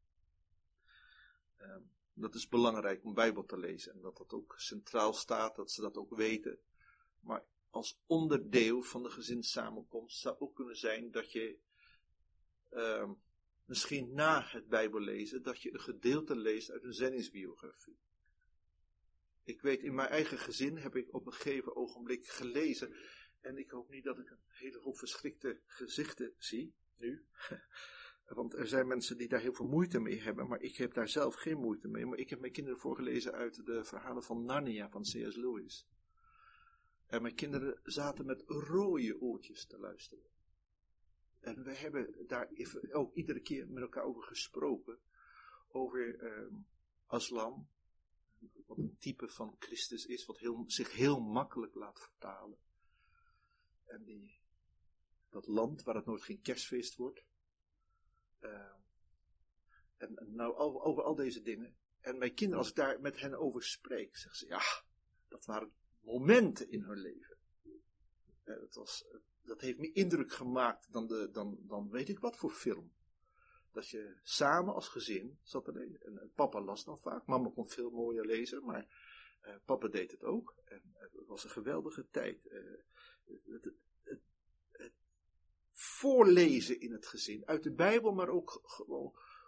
Uh, dat is belangrijk om Bijbel te lezen. En dat dat ook centraal staat, dat ze dat ook weten. Maar als onderdeel van de gezinssamenkomst zou ook kunnen zijn dat je uh, misschien na het Bijbel lezen, dat je een gedeelte leest uit een zendingsbiografie. Ik weet, in mijn eigen gezin heb ik op een gegeven ogenblik gelezen. En ik hoop niet dat ik een hele hoop verschrikte gezichten zie, nu. Want er zijn mensen die daar heel veel moeite mee hebben, maar ik heb daar zelf geen moeite mee. Maar ik heb mijn kinderen voorgelezen uit de verhalen van Narnia van C S Lewis. En mijn kinderen zaten met rode oortjes te luisteren. En we hebben daar ook iedere keer met elkaar over gesproken. Over uh, Aslan. Wat een type van Christus is, wat heel, zich heel makkelijk laat vertalen. En die, dat land waar het nooit geen kerstfeest wordt. Uh, en, en nou over, over al deze dingen. En mijn kinderen, als ik daar met hen over spreek, zeggen ze, ja, dat waren momenten in hun leven. Uh, dat, was, uh, dat heeft me indruk gemaakt dan, de, dan, dan weet ik wat voor film. Dat je samen als gezin zat te lezen. En, en papa las dan vaak, mama kon veel mooier lezen, maar uh, papa deed het ook. En uh, het was een geweldige tijd. Uh, het, het, het, het voorlezen in het gezin, uit de Bijbel, maar ook gewoon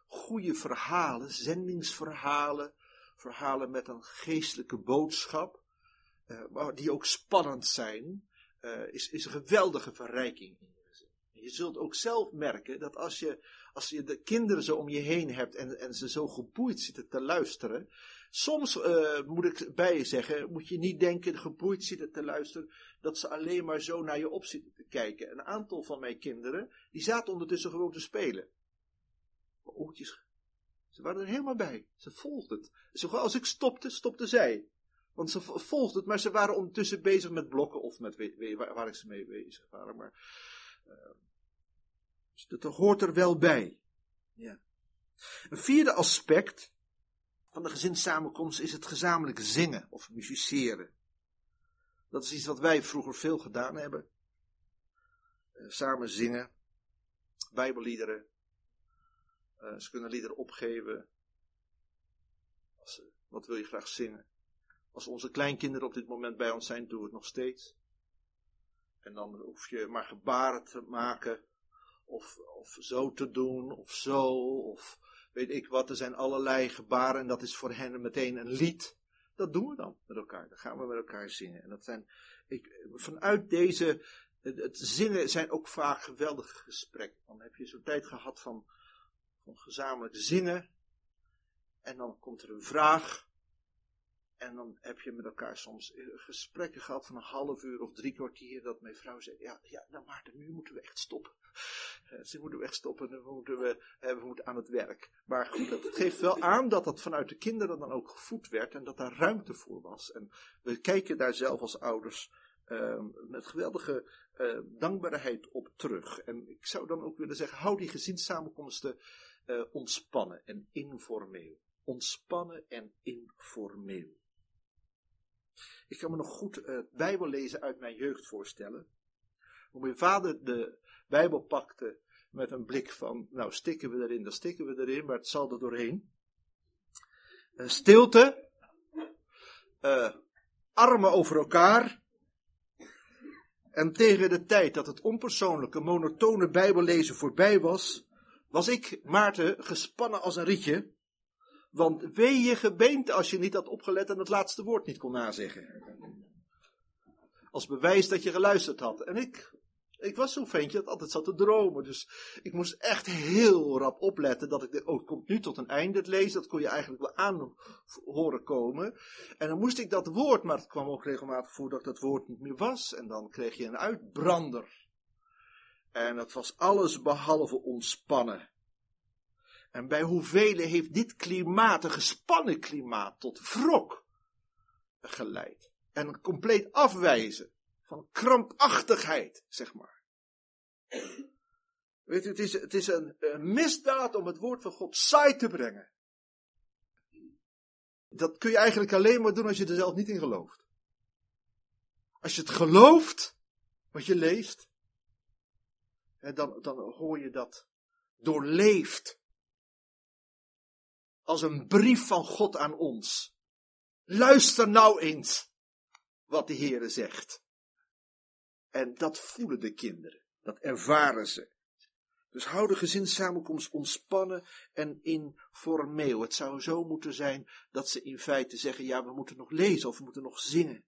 goede verhalen, zendingsverhalen, verhalen met een geestelijke boodschap, uh, maar die ook spannend zijn, uh, is, is een geweldige verrijking in je gezin. Je zult ook zelf merken dat als je, als je de kinderen zo om je heen hebt en, en ze zo geboeid zitten te luisteren, soms uh, moet ik bij je zeggen, moet je niet denken geboeid zitten te luisteren, dat ze alleen maar zo naar je op zitten te kijken. Een aantal van mijn kinderen, die zaten ondertussen gewoon te spelen. Oortjes. Ze waren er helemaal bij. Ze volgden het. Zo, als ik stopte, stopte zij. Want ze volgden het, maar ze waren ondertussen bezig met blokken of met we, we, waar, waar ik ze mee bezig waren. Maar uh, dus dat hoort er wel bij. Ja. Een vierde aspect van de gezinssamenkomst is het gezamenlijk zingen of musiceren. Dat is iets wat wij vroeger veel gedaan hebben. Uh, samen zingen, bijbelliederen. Uh, ze kunnen liederen opgeven. Als ze, wat wil je graag zingen? Als onze kleinkinderen op dit moment bij ons zijn, doen we het nog steeds. En dan hoef je maar gebaren te maken. Of, of zo te doen, of zo, of weet ik wat. Er zijn allerlei gebaren en dat is voor hen meteen een lied. Dat doen we dan met elkaar. Dan gaan we met elkaar zingen. En dat zijn, ik, vanuit deze, het, het zingen zijn ook vaak geweldige gesprekken. Dan heb je zo'n tijd gehad van, van gezamenlijk zingen. En dan komt er een vraag. En dan heb je met elkaar soms gesprekken gehad van een half uur of drie kwartier. Dat mijn vrouw zei, ja, ja nou Maarten, nu moeten we echt stoppen. Uh, ze moeten we echt stoppen, nu moeten we, uh, we moeten aan het werk. Maar goed, dat geeft wel aan dat dat vanuit de kinderen dan ook gevoed werd. En dat daar ruimte voor was. En we kijken daar zelf als ouders uh, met geweldige uh, dankbaarheid op terug. En ik zou dan ook willen zeggen, hou die gezinssamenkomsten uh, ontspannen en informeel. Ontspannen en informeel. Ik kan me nog goed uh, het Bijbel lezen uit mijn jeugd voorstellen. Hoe mijn vader de Bijbel pakte met een blik van, nou stikken we erin, dan stikken we erin, maar het zal er doorheen. Uh, stilte. Uh, armen over elkaar. En tegen de tijd dat het onpersoonlijke, monotone Bijbellezen voorbij was, was ik, Maarten, gespannen als een rietje. Want wee je gebeente als je niet had opgelet en het laatste woord niet kon nazeggen. Als bewijs dat je geluisterd had. En ik, ik was zo'n ventje dat altijd zat te dromen. Dus ik moest echt heel rap opletten dat ik, de, oh het komt nu tot een einde het lezen. Dat kon je eigenlijk wel aan horen komen. En dan moest ik dat woord, maar het kwam ook regelmatig voor dat dat woord niet meer was. En dan kreeg je een uitbrander. En dat was alles behalve ontspannen. En bij hoeveel heeft dit klimaat, een gespannen klimaat, tot wrok geleid. En een compleet afwijzen van krampachtigheid, zeg maar. Weet u, het is, het is een, een misdaad om het woord van God saai te brengen. Dat kun je eigenlijk alleen maar doen als je er zelf niet in gelooft. Als je het gelooft, wat je leest, dan, dan hoor je dat doorleefd. Als een brief van God aan ons. Luister nou eens wat de Heere zegt. En dat voelen de kinderen. Dat ervaren ze. Dus hou de gezinssamenkomst ontspannen en informeel. Het zou zo moeten zijn dat ze in feite zeggen, ja, we moeten nog lezen of we moeten nog zingen.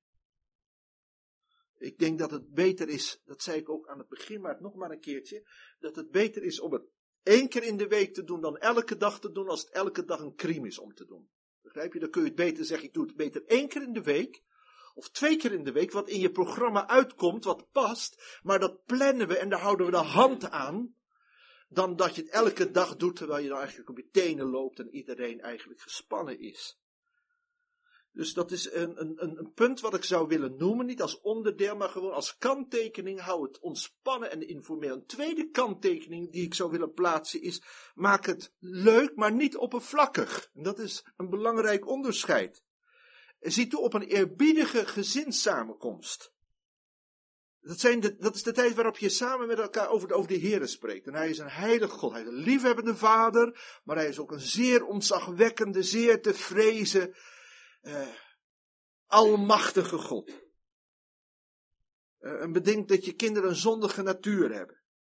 Ik denk dat het beter is, dat zei ik ook aan het begin, maar nog maar een keertje, dat het beter is om het één keer in de week te doen dan elke dag te doen als het elke dag een crime is om te doen. Begrijp je? Dan kun je het beter zeggen, ik doe het beter één keer in de week. Of twee keer in de week, wat in je programma uitkomt, wat past. Maar dat plannen we en daar houden we de hand aan. Dan dat je het elke dag doet, terwijl je dan eigenlijk op je tenen loopt en iedereen eigenlijk gespannen is. Dus dat is een, een, een punt wat ik zou willen noemen, niet als onderdeel, maar gewoon als kanttekening. Hou het ontspannen en informeel. Een tweede kanttekening die ik zou willen plaatsen is, maak het leuk, maar niet oppervlakkig. En dat is een belangrijk onderscheid. Zie toe op een eerbiedige gezinssamenkomst. Dat, zijn de, dat is de tijd waarop je samen met elkaar over de, over de Heere spreekt. En hij is een heilige God, hij is een liefhebbende vader, maar hij is ook een zeer ontzagwekkende, zeer te vrezen, Uh, almachtige God. Uh, en bedenk dat je kinderen een zondige natuur hebben.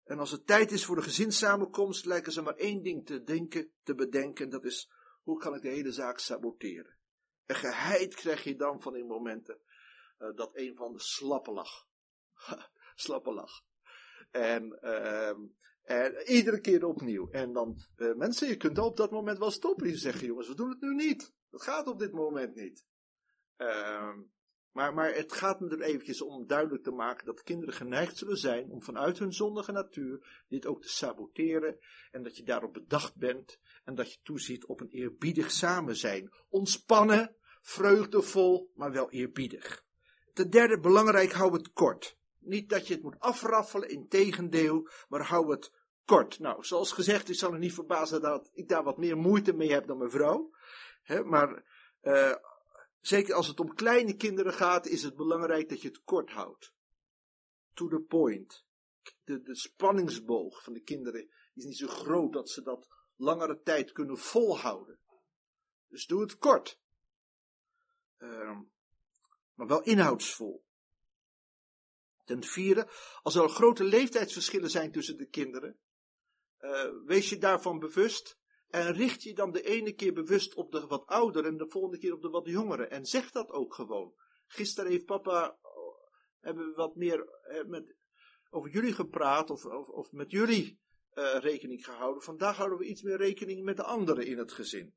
En als het tijd is voor de gezinssamenkomst, lijken ze maar één ding te denken, te bedenken. En dat is, hoe kan ik de hele zaak saboteren? En geheid krijg je dan van in momenten uh, dat een van de slappe lach. slappe lach. En, uh, en iedere keer opnieuw. En dan, uh, mensen, je kunt op dat moment wel stoppen. Je zeggen, jongens, we doen het nu niet. Dat gaat op dit moment niet. Uh, maar, maar het gaat me er eventjes om duidelijk te maken dat kinderen geneigd zullen zijn om vanuit hun zondige natuur dit ook te saboteren. En dat je daarop bedacht bent. En dat je toeziet op een eerbiedig samen zijn. Ontspannen, vreugdevol, maar wel eerbiedig. Ten derde, belangrijk, hou het kort. Niet dat je het moet afraffelen, integendeel, maar hou het kort. Nou, zoals gezegd, ik zal er niet verbazen dat ik daar wat meer moeite mee heb dan mijn vrouw. He, maar uh, zeker als het om kleine kinderen gaat, is het belangrijk dat je het kort houdt. To the point. De, de spanningsboog van de kinderen is niet zo groot dat ze dat langere tijd kunnen volhouden. Dus doe het kort. Uh, maar wel inhoudsvol. Ten vierde, als er al grote leeftijdsverschillen zijn tussen de kinderen, uh, wees je daarvan bewust en richt je dan de ene keer bewust op de wat oudere en de volgende keer op de wat jongere. En zeg dat ook gewoon. Gisteren heeft papa, hebben we wat meer eh, met, over jullie gepraat of, of, of met jullie uh, rekening gehouden. Vandaag houden we iets meer rekening met de anderen in het gezin.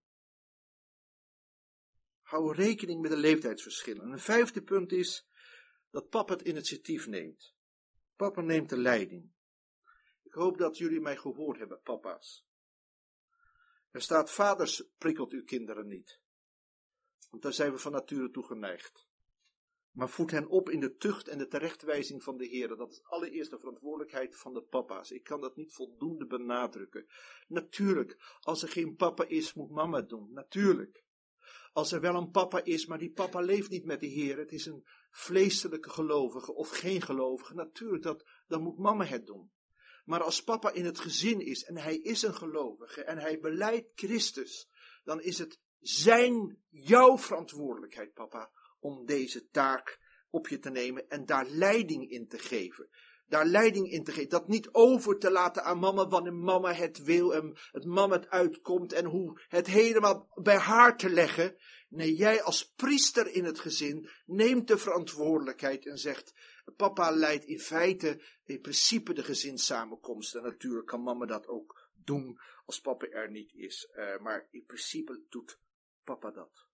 Hou rekening met de leeftijdsverschillen. En een vijfde punt is dat papa het initiatief neemt. Papa neemt de leiding. Ik hoop dat jullie mij gehoord hebben, papa's. Er staat, vaders prikkelt uw kinderen niet. Want daar zijn we van nature toe geneigd. Maar voed hen op in de tucht en de terechtwijzing van de Heer. Dat is allereerst de verantwoordelijkheid van de papa's. Ik kan dat niet voldoende benadrukken. Natuurlijk, als er geen papa is, moet mama het doen. Natuurlijk. Als er wel een papa is, maar die papa leeft niet met de Heer. Het is een vleeselijke gelovige of geen gelovige. Natuurlijk, dat, dan moet mama het doen. Maar als papa in het gezin is en hij is een gelovige en hij belijdt Christus, dan is het zijn, jouw verantwoordelijkheid, papa, om deze taak op je te nemen en daar leiding in te geven. Daar leiding in te geven. Dat niet over te laten aan mama wanneer mama het wil en het mama het uitkomt en hoe het helemaal bij haar te leggen. Nee, jij als priester in het gezin neemt de verantwoordelijkheid en zegt, papa leidt in feite, in principe de gezinssamenkomst. En natuurlijk kan mama dat ook doen als papa er niet is. Uh, maar in principe doet papa dat.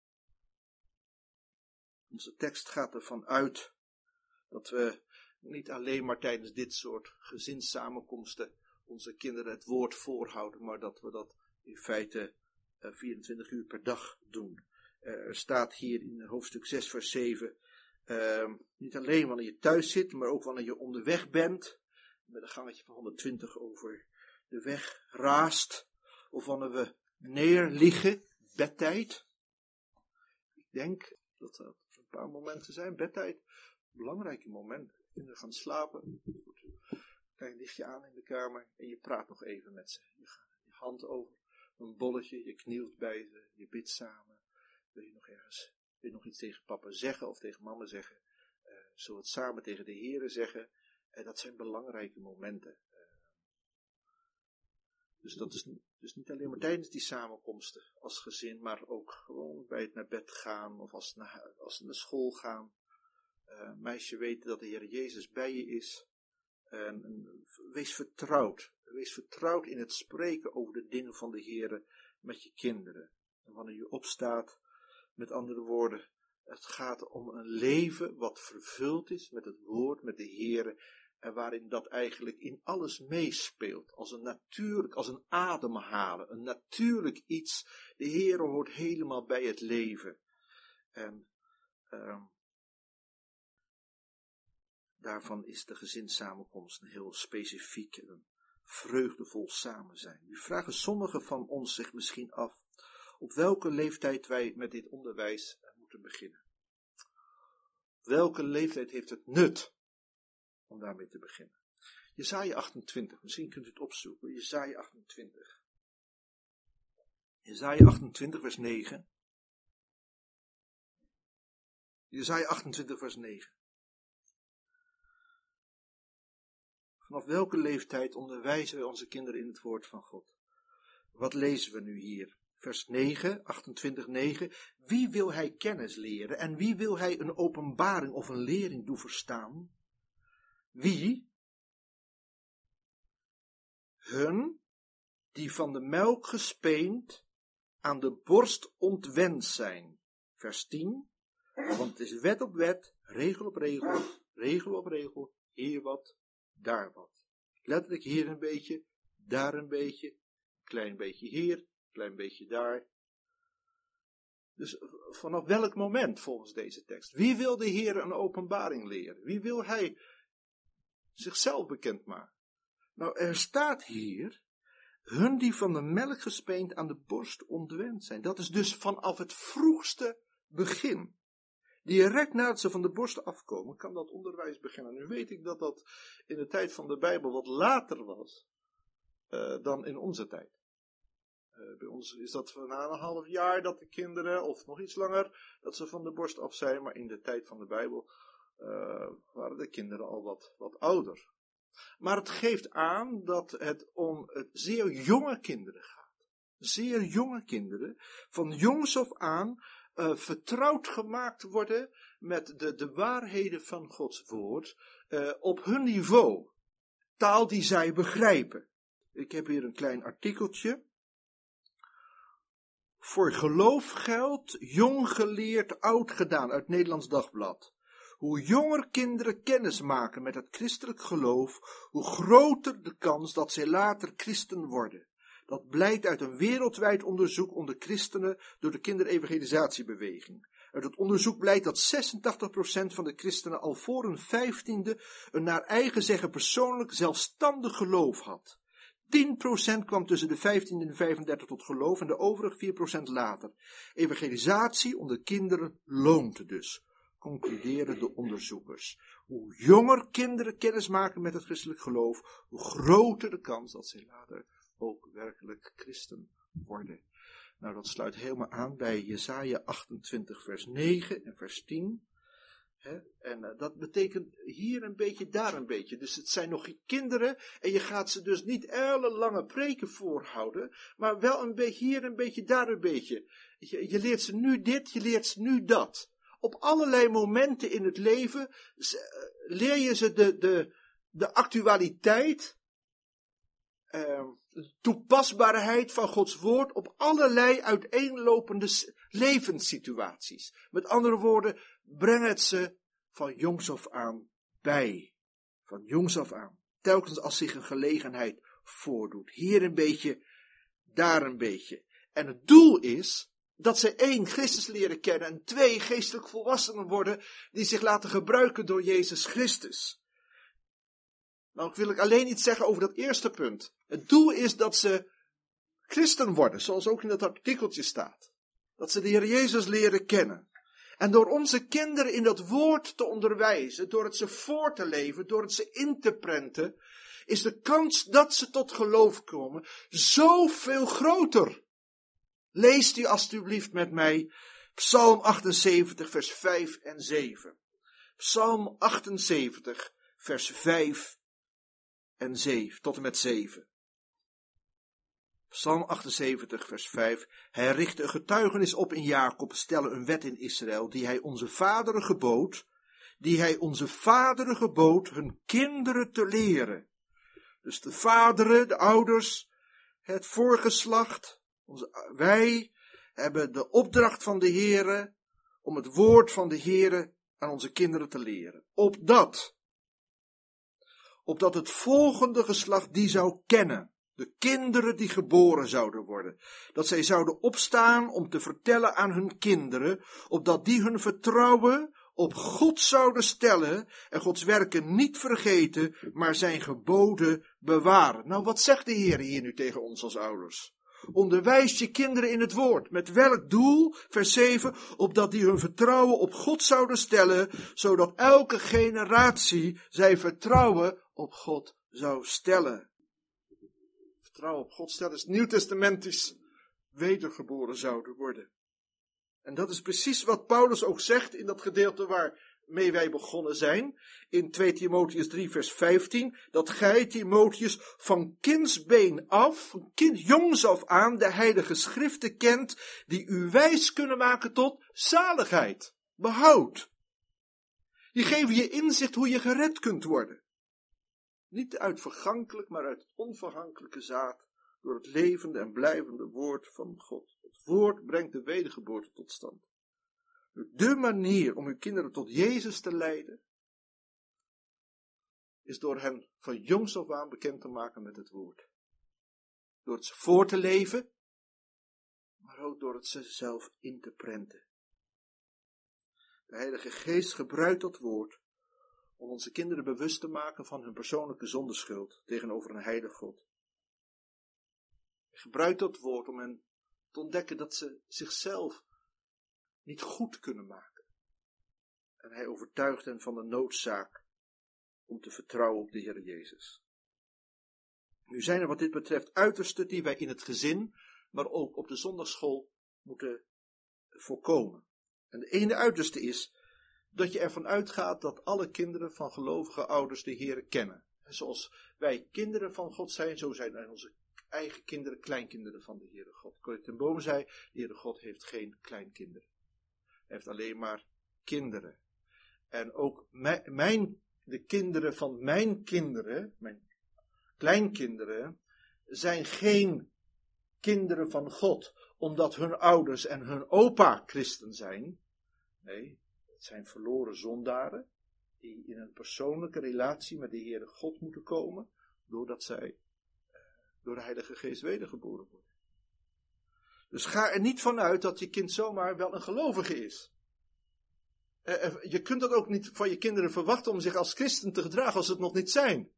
Onze tekst gaat ervan uit dat we niet alleen maar tijdens dit soort gezinssamenkomsten onze kinderen het woord voorhouden, maar dat we dat in feite uh, vierentwintig uur per dag doen. Uh, er staat hier in hoofdstuk zes vers zeven, uh, niet alleen wanneer je thuis zit, maar ook wanneer je onderweg bent, met een gangetje van honderdtwintig over de weg raast, of wanneer we neerliggen, bedtijd. Ik denk dat dat een paar momenten zijn, bedtijd, belangrijke momenten. Kinderen gaan slapen, goed. Klein lichtje aan in de kamer en je praat nog even met ze. Je gaat je hand over een bolletje, je knielt bij ze, je bidt samen. Wil je nog ergens, wil je nog iets tegen papa zeggen of tegen mama zeggen? Uh, zullen we het samen tegen de Heere zeggen? En dat zijn belangrijke momenten. Uh, dus dat is dus niet alleen maar tijdens die samenkomsten als gezin, maar ook gewoon bij het naar bed gaan of als ze naar, als ze naar school gaan. Uh, meisje weten dat de Heer Jezus bij je is. En, en wees vertrouwd. Wees vertrouwd in het spreken over de dingen van de Heer met je kinderen. En wanneer je opstaat, met andere woorden, het gaat om een leven wat vervuld is met het woord, met de Heer. En waarin dat eigenlijk in alles meespeelt. Als een natuurlijk, als een ademhalen. Een natuurlijk iets. De Heer hoort helemaal bij het leven. En uh, daarvan is de gezinssamenkomst een heel specifiek en een vreugdevol samen zijn. Nu vragen sommigen van ons zich misschien af op welke leeftijd wij met dit onderwijs moeten beginnen. Op welke leeftijd heeft het nut om daarmee te beginnen? Jesaja achtentwintig, misschien kunt u het opzoeken. Jesaja achtentwintig. Jesaja achtentwintig vers negen. Jesaja achtentwintig vers negen. Vanaf welke leeftijd onderwijzen we onze kinderen in het woord van God? Wat lezen we nu hier? Vers negen, achtentwintig negen. Wie wil hij kennis leren en wie wil hij een openbaring of een lering doen verstaan? Wie? Hun die van de melk gespeend aan de borst ontwend zijn. Vers tien. Want het is wet op wet, regel op regel, regel op regel, hier wat, daar wat. Letterlijk hier een beetje, daar een beetje, klein beetje hier, klein beetje daar. Dus vanaf welk moment volgens deze tekst? Wie wil de Heer een openbaring leren? Wie wil hij zichzelf bekendmaken? Nou, er staat hier, hun die van de melk gespeend aan de borst ontwend zijn. Dat is dus vanaf het vroegste begin. Direct nadat ze van de borst afkomen, kan dat onderwijs beginnen. Nu weet ik dat dat in de tijd van de Bijbel wat later was uh, dan in onze tijd. Uh, bij ons is dat na een half jaar dat de kinderen, of nog iets langer, dat ze van de borst af zijn. Maar in de tijd van de Bijbel uh, waren de kinderen al wat, wat ouder. Maar het geeft aan dat het om het zeer jonge kinderen gaat. Zeer jonge kinderen, van jongs af aan, uh, vertrouwd gemaakt worden met de, de waarheden van Gods woord, uh, op hun niveau. Taal die zij begrijpen. Ik heb hier een klein artikeltje. Voor geloof geldt, jong geleerd, oud gedaan, uit Nederlands Dagblad. Hoe jonger kinderen kennis maken met het christelijk geloof, hoe groter de kans dat zij later christen worden. Dat blijkt uit een wereldwijd onderzoek onder christenen door de kinderevangelisatiebeweging. Uit het onderzoek blijkt dat zesentachtig procent van de christenen al voor hun vijftiende een naar eigen zeggen persoonlijk zelfstandig geloof had. tien procent kwam tussen de vijftien en de vijfendertig tot geloof en de overige vier procent later. Evangelisatie onder kinderen loont dus, concluderen de onderzoekers. Hoe jonger kinderen kennis maken met het christelijk geloof, hoe groter de kans dat ze later ook werkelijk christen worden. Nou, dat sluit helemaal aan bij Jesaja achtentwintig vers negen en vers tien. He, en uh, dat betekent hier een beetje, daar een beetje. Dus het zijn nog kinderen en je gaat ze dus niet ellenlange preken voorhouden, maar wel een beetje hier een beetje, daar een beetje. Je, je leert ze nu dit, je leert ze nu dat. Op allerlei momenten in het leven leer je ze de, de, de actualiteit, uh, de toepasbaarheid van Gods woord op allerlei uiteenlopende levenssituaties. Met andere woorden, breng het ze van jongs af aan bij. Van jongs af aan. Telkens als zich een gelegenheid voordoet. Hier een beetje, daar een beetje. En het doel is dat ze één, Christus leren kennen en twee, geestelijk volwassenen worden die zich laten gebruiken door Jezus Christus. Nou wil ik alleen iets zeggen over dat eerste punt. Het doel is dat ze christen worden, zoals ook in dat artikeltje staat. Dat ze de Heer Jezus leren kennen. En door onze kinderen in dat woord te onderwijzen, door het ze voor te leven, door het ze in te prenten, is de kans dat ze tot geloof komen zoveel groter. Leest u alstublieft met mij Psalm achtenzeventig vers vijf en zeven. Psalm achtenzeventig vers vijf en zeven, tot en met zeven. Psalm achtenzeventig vers vijf. Hij richtte een getuigenis op in Jacob, stelle een wet in Israël, die hij onze vaderen gebood, die hij onze vaderen gebood hun kinderen te leren. Dus de vaderen, de ouders, het voorgeslacht, onze, wij hebben de opdracht van de Heere om het woord van de Heere aan onze kinderen te leren. Opdat, opdat het volgende geslacht die zou kennen. De kinderen die geboren zouden worden. Dat zij zouden opstaan om te vertellen aan hun kinderen, opdat die hun vertrouwen op God zouden stellen en Gods werken niet vergeten, maar zijn geboden bewaren. Nou, wat zegt de Heer hier nu tegen ons als ouders? Onderwijs je kinderen in het woord. Met welk doel? Vers zeven. Opdat die hun vertrouwen op God zouden stellen, zodat elke generatie zijn vertrouwen op God zou stellen. Vertrouwen op God stellen is nieuwtestamentisch wedergeboren zouden worden. En dat is precies wat Paulus ook zegt in dat gedeelte waar waarmee wij begonnen zijn, in twee Timotheüs drie vers vijftien, dat gij, Timotheüs, van kindsbeen af, van kind jongs af aan, de heilige schriften kent, die u wijs kunnen maken tot zaligheid, behoud. Die geven je inzicht hoe je gered kunt worden. Niet uit vergankelijk, maar uit het onvergankelijke zaad, door het levende en blijvende woord van God. Het woord brengt de wedergeboorte tot stand. De manier om uw kinderen tot Jezus te leiden, is door hen van jongs af aan bekend te maken met het woord. Door het ze voor te leven, maar ook door het ze zelf in te prenten. De Heilige Geest gebruikt dat woord om onze kinderen bewust te maken van hun persoonlijke zondeschuld tegenover een heilig God. Hij gebruikt dat woord om hen te ontdekken dat ze zichzelf niet goed kunnen maken. En hij overtuigt hen van de noodzaak om te vertrouwen op de Heer Jezus. Nu zijn er wat dit betreft uitersten die wij in het gezin, maar ook op de zondagsschool moeten voorkomen. En de ene uiterste is dat je ervan uitgaat dat alle kinderen van gelovige ouders de Heer kennen. En zoals wij kinderen van God zijn, zo zijn onze eigen kinderen kleinkinderen van de Heere God. Corrie ten Boom zei, de Heere God heeft geen kleinkinderen. Hij heeft alleen maar kinderen. En ook mijn, mijn, de kinderen van mijn kinderen, mijn kleinkinderen, zijn geen kinderen van God, omdat hun ouders en hun opa christen zijn. Nee, het zijn verloren zondaren, die in een persoonlijke relatie met de Heere God moeten komen, doordat zij door de Heilige Geest wedergeboren worden. Dus ga er niet van uit dat je kind zomaar wel een gelovige is. Je kunt dat ook niet van je kinderen verwachten om zich als christen te gedragen als ze het nog niet zijn.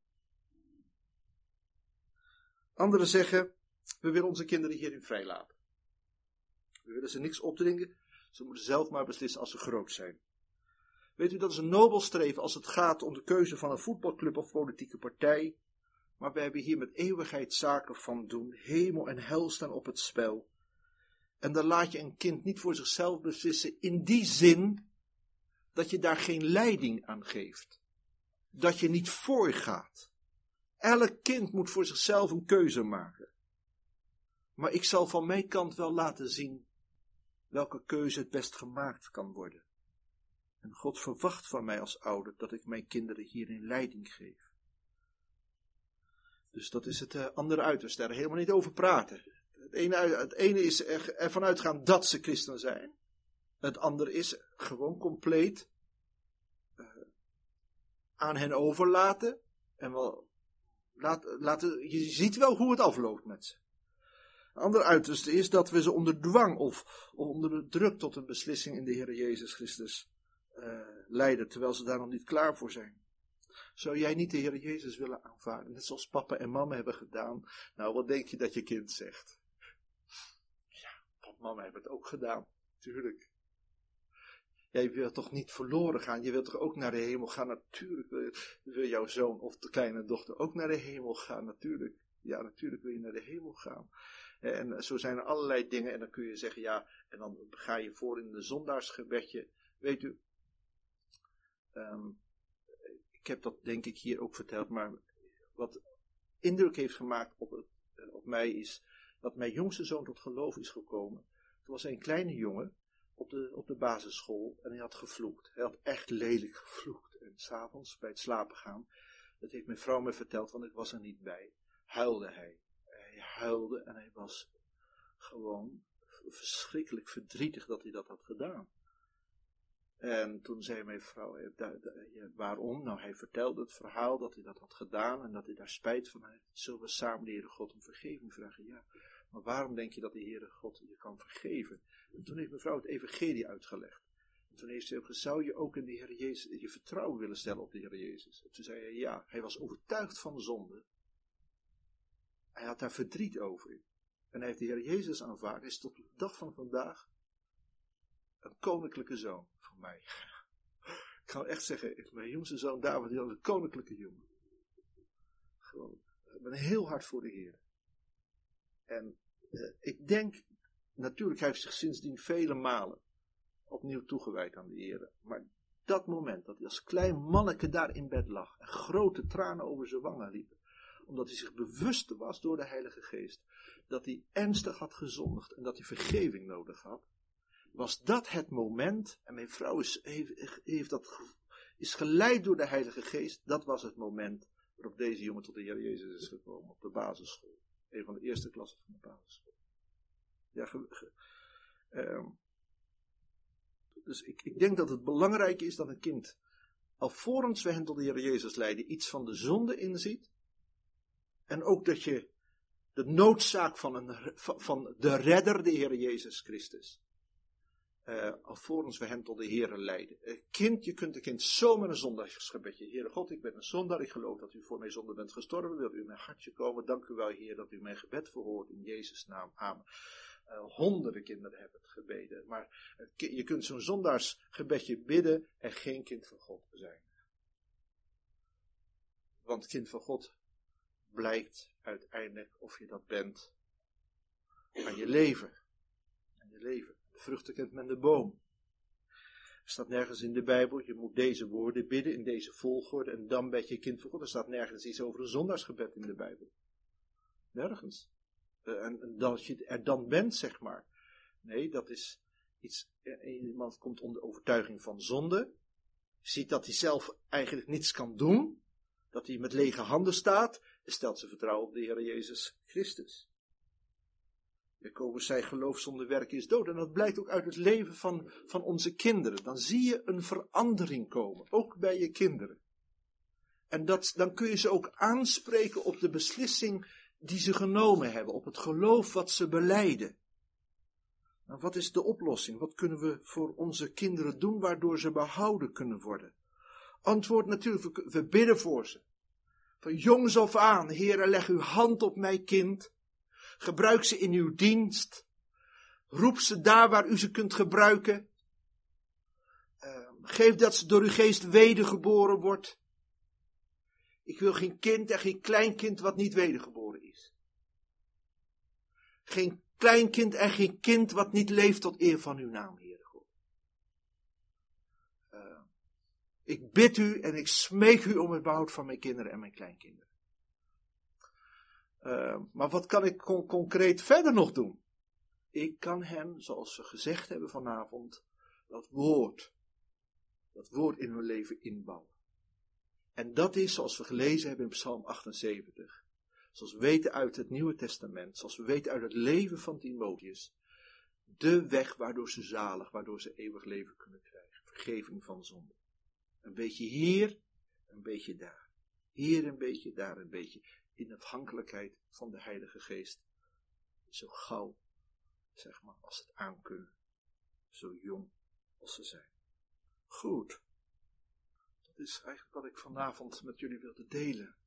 Anderen zeggen, we willen onze kinderen hierin vrijlaten. We willen ze niks opdringen, ze moeten zelf maar beslissen als ze groot zijn. Weet u, dat is een nobel streven als het gaat om de keuze van een voetbalclub of politieke partij. Maar we hebben hier met eeuwigheid zaken van doen. Hemel en hel staan op het spel. En dan laat je een kind niet voor zichzelf beslissen in die zin dat je daar geen leiding aan geeft. Dat je niet voorgaat. Elk kind moet voor zichzelf een keuze maken. Maar ik zal van mijn kant wel laten zien welke keuze het best gemaakt kan worden. En God verwacht van mij als ouder dat ik mijn kinderen hierin leiding geef. Dus dat is het uh, andere uiterste, daar helemaal niet over praten. Het ene, het ene is er, ervan uitgaan dat ze christen zijn. Het andere is gewoon compleet uh, aan hen overlaten. En wel, laat, laten, je ziet wel hoe het afloopt met ze. Het andere uiterste is dat we ze onder dwang of, of onder de druk tot een beslissing in de Heer Jezus Christus uh, leiden, terwijl ze daar nog niet klaar voor zijn. Zou jij niet de Heer Jezus willen aanvaarden, net zoals papa en mama hebben gedaan? Nou, wat denk je dat je kind zegt? Ja, papa en mama hebben het ook gedaan, tuurlijk. Jij wilt toch niet verloren gaan, je wilt toch ook naar de hemel gaan? Natuurlijk wil, wil jouw zoon of de kleine dochter ook naar de hemel gaan, natuurlijk. Ja, natuurlijk wil je naar de hemel gaan. En zo zijn er allerlei dingen en dan kun je zeggen, ja, en dan ga je voor in de zondaarsgebedje. Weet u, um, ik heb dat denk ik hier ook verteld, maar wat indruk heeft gemaakt op, het, op mij is dat mijn jongste zoon tot geloof is gekomen. Toen was hij een kleine jongen op de, op de basisschool en hij had gevloekt. Hij had echt lelijk gevloekt. En s'avonds bij het slapen gaan, dat heeft mijn vrouw me verteld, want ik was er niet bij, huilde hij. Hij huilde en hij was gewoon verschrikkelijk verdrietig dat hij dat had gedaan. En toen zei mijn vrouw, waarom? Nou, hij vertelde het verhaal dat hij dat had gedaan en dat hij daar spijt van heeft. Zullen we samen de Heere God om vergeving vragen? Ja, maar waarom denk je dat de Heere God je kan vergeven? En toen heeft mevrouw het evangelie uitgelegd. En toen heeft ze ook gezegd, zou je ook in de Heer Jezus je vertrouwen willen stellen op de Heer Jezus? En toen zei hij ja, hij was overtuigd van de zonde. Hij had daar verdriet over. En hij heeft de Heer Jezus aanvaard. Hij is tot de dag van vandaag een koninklijke zoon van mij. Ik kan echt zeggen, mijn jongste zoon David, die was een koninklijke jongen. Gewoon, ik ben heel hard voor de Heer. En uh, ik denk, natuurlijk hij heeft zich sindsdien vele malen opnieuw toegewijd aan de Heer. Maar dat moment, dat hij als klein manneke daar in bed lag en grote tranen over zijn wangen liepen, omdat hij zich bewust was door de Heilige Geest, dat hij ernstig had gezondigd en dat hij vergeving nodig had, was dat het moment, en mijn vrouw is, heeft, heeft dat, is geleid door de Heilige Geest, dat was het moment waarop deze jongen tot de Heer Jezus is gekomen, op de basisschool. Een van de eerste klassen van de basisschool. Ja, ge, ge, uh, dus ik, ik denk dat het belangrijk is dat een kind, alvorens we hen tot de Heer Jezus leiden, iets van de zonde inziet. En ook dat je de noodzaak van, een, van de redder, de Heer Jezus Christus, uh, alvorens we hen tot de Heer leiden. Uh, kind, je kunt een kind zo met een zondagsgebedje. Heere God, ik ben een zondaar, ik geloof dat u voor mijn zonde bent gestorven, wilt u in mijn hartje komen. Dank u wel, Heer, dat u mijn gebed verhoort in Jezus' naam. Amen. Uh, honderden kinderen hebben het gebeden. Maar uh, je kunt zo'n zondaarsgebedje bidden en geen kind van God zijn. Want kind van God blijkt uiteindelijk of je dat bent aan je leven. Aan je leven. De vruchten kent men de boom. Er staat nergens in de Bijbel, je moet deze woorden bidden in deze volgorde en dan ben je kind van God. Er staat nergens iets over een zondaarsgebed in de Bijbel. Nergens. Uh, en, en dat je er dan bent, zeg maar. Nee, dat is iets, iemand komt onder overtuiging van zonde, ziet dat hij zelf eigenlijk niets kan doen, dat hij met lege handen staat, en stelt zijn vertrouwen op de Heer Jezus Christus. Jacobus zei, geloof zonder werken is dood. En dat blijkt ook uit het leven van, van onze kinderen. Dan zie je een verandering komen, ook bij je kinderen. En dat, dan kun je ze ook aanspreken op de beslissing die ze genomen hebben, op het geloof wat ze belijden. Nou, wat is de oplossing? Wat kunnen we voor onze kinderen doen, waardoor ze behouden kunnen worden? Antwoord natuurlijk, we, we bidden voor ze. Van jongs af aan, Heere, leg uw hand op mijn kind. Gebruik ze in uw dienst. Roep ze daar waar u ze kunt gebruiken. Uh, geef dat ze door uw geest wedergeboren wordt. Ik wil geen kind en geen kleinkind wat niet wedergeboren is. Geen kleinkind en geen kind wat niet leeft tot eer van uw naam, Heere God. Uh, ik bid u en ik smeek u om het behoud van mijn kinderen en mijn kleinkinderen. Uh, maar wat kan ik con- concreet verder nog doen? Ik kan hen, zoals we gezegd hebben vanavond, dat woord, dat woord in hun leven inbouwen. En dat is, zoals we gelezen hebben in Psalm achtenzeventig, zoals we weten uit het Nieuwe Testament, zoals we weten uit het leven van Timotheus, de weg waardoor ze zalig, waardoor ze eeuwig leven kunnen krijgen. Vergeving van zonde. Een beetje hier, een beetje daar. Hier een beetje, daar een beetje. In afhankelijkheid van de Heilige Geest. Zo gauw, zeg maar, als het aan kunnen. Zo jong als ze zijn. Goed. Dat is eigenlijk wat ik vanavond met jullie wilde delen.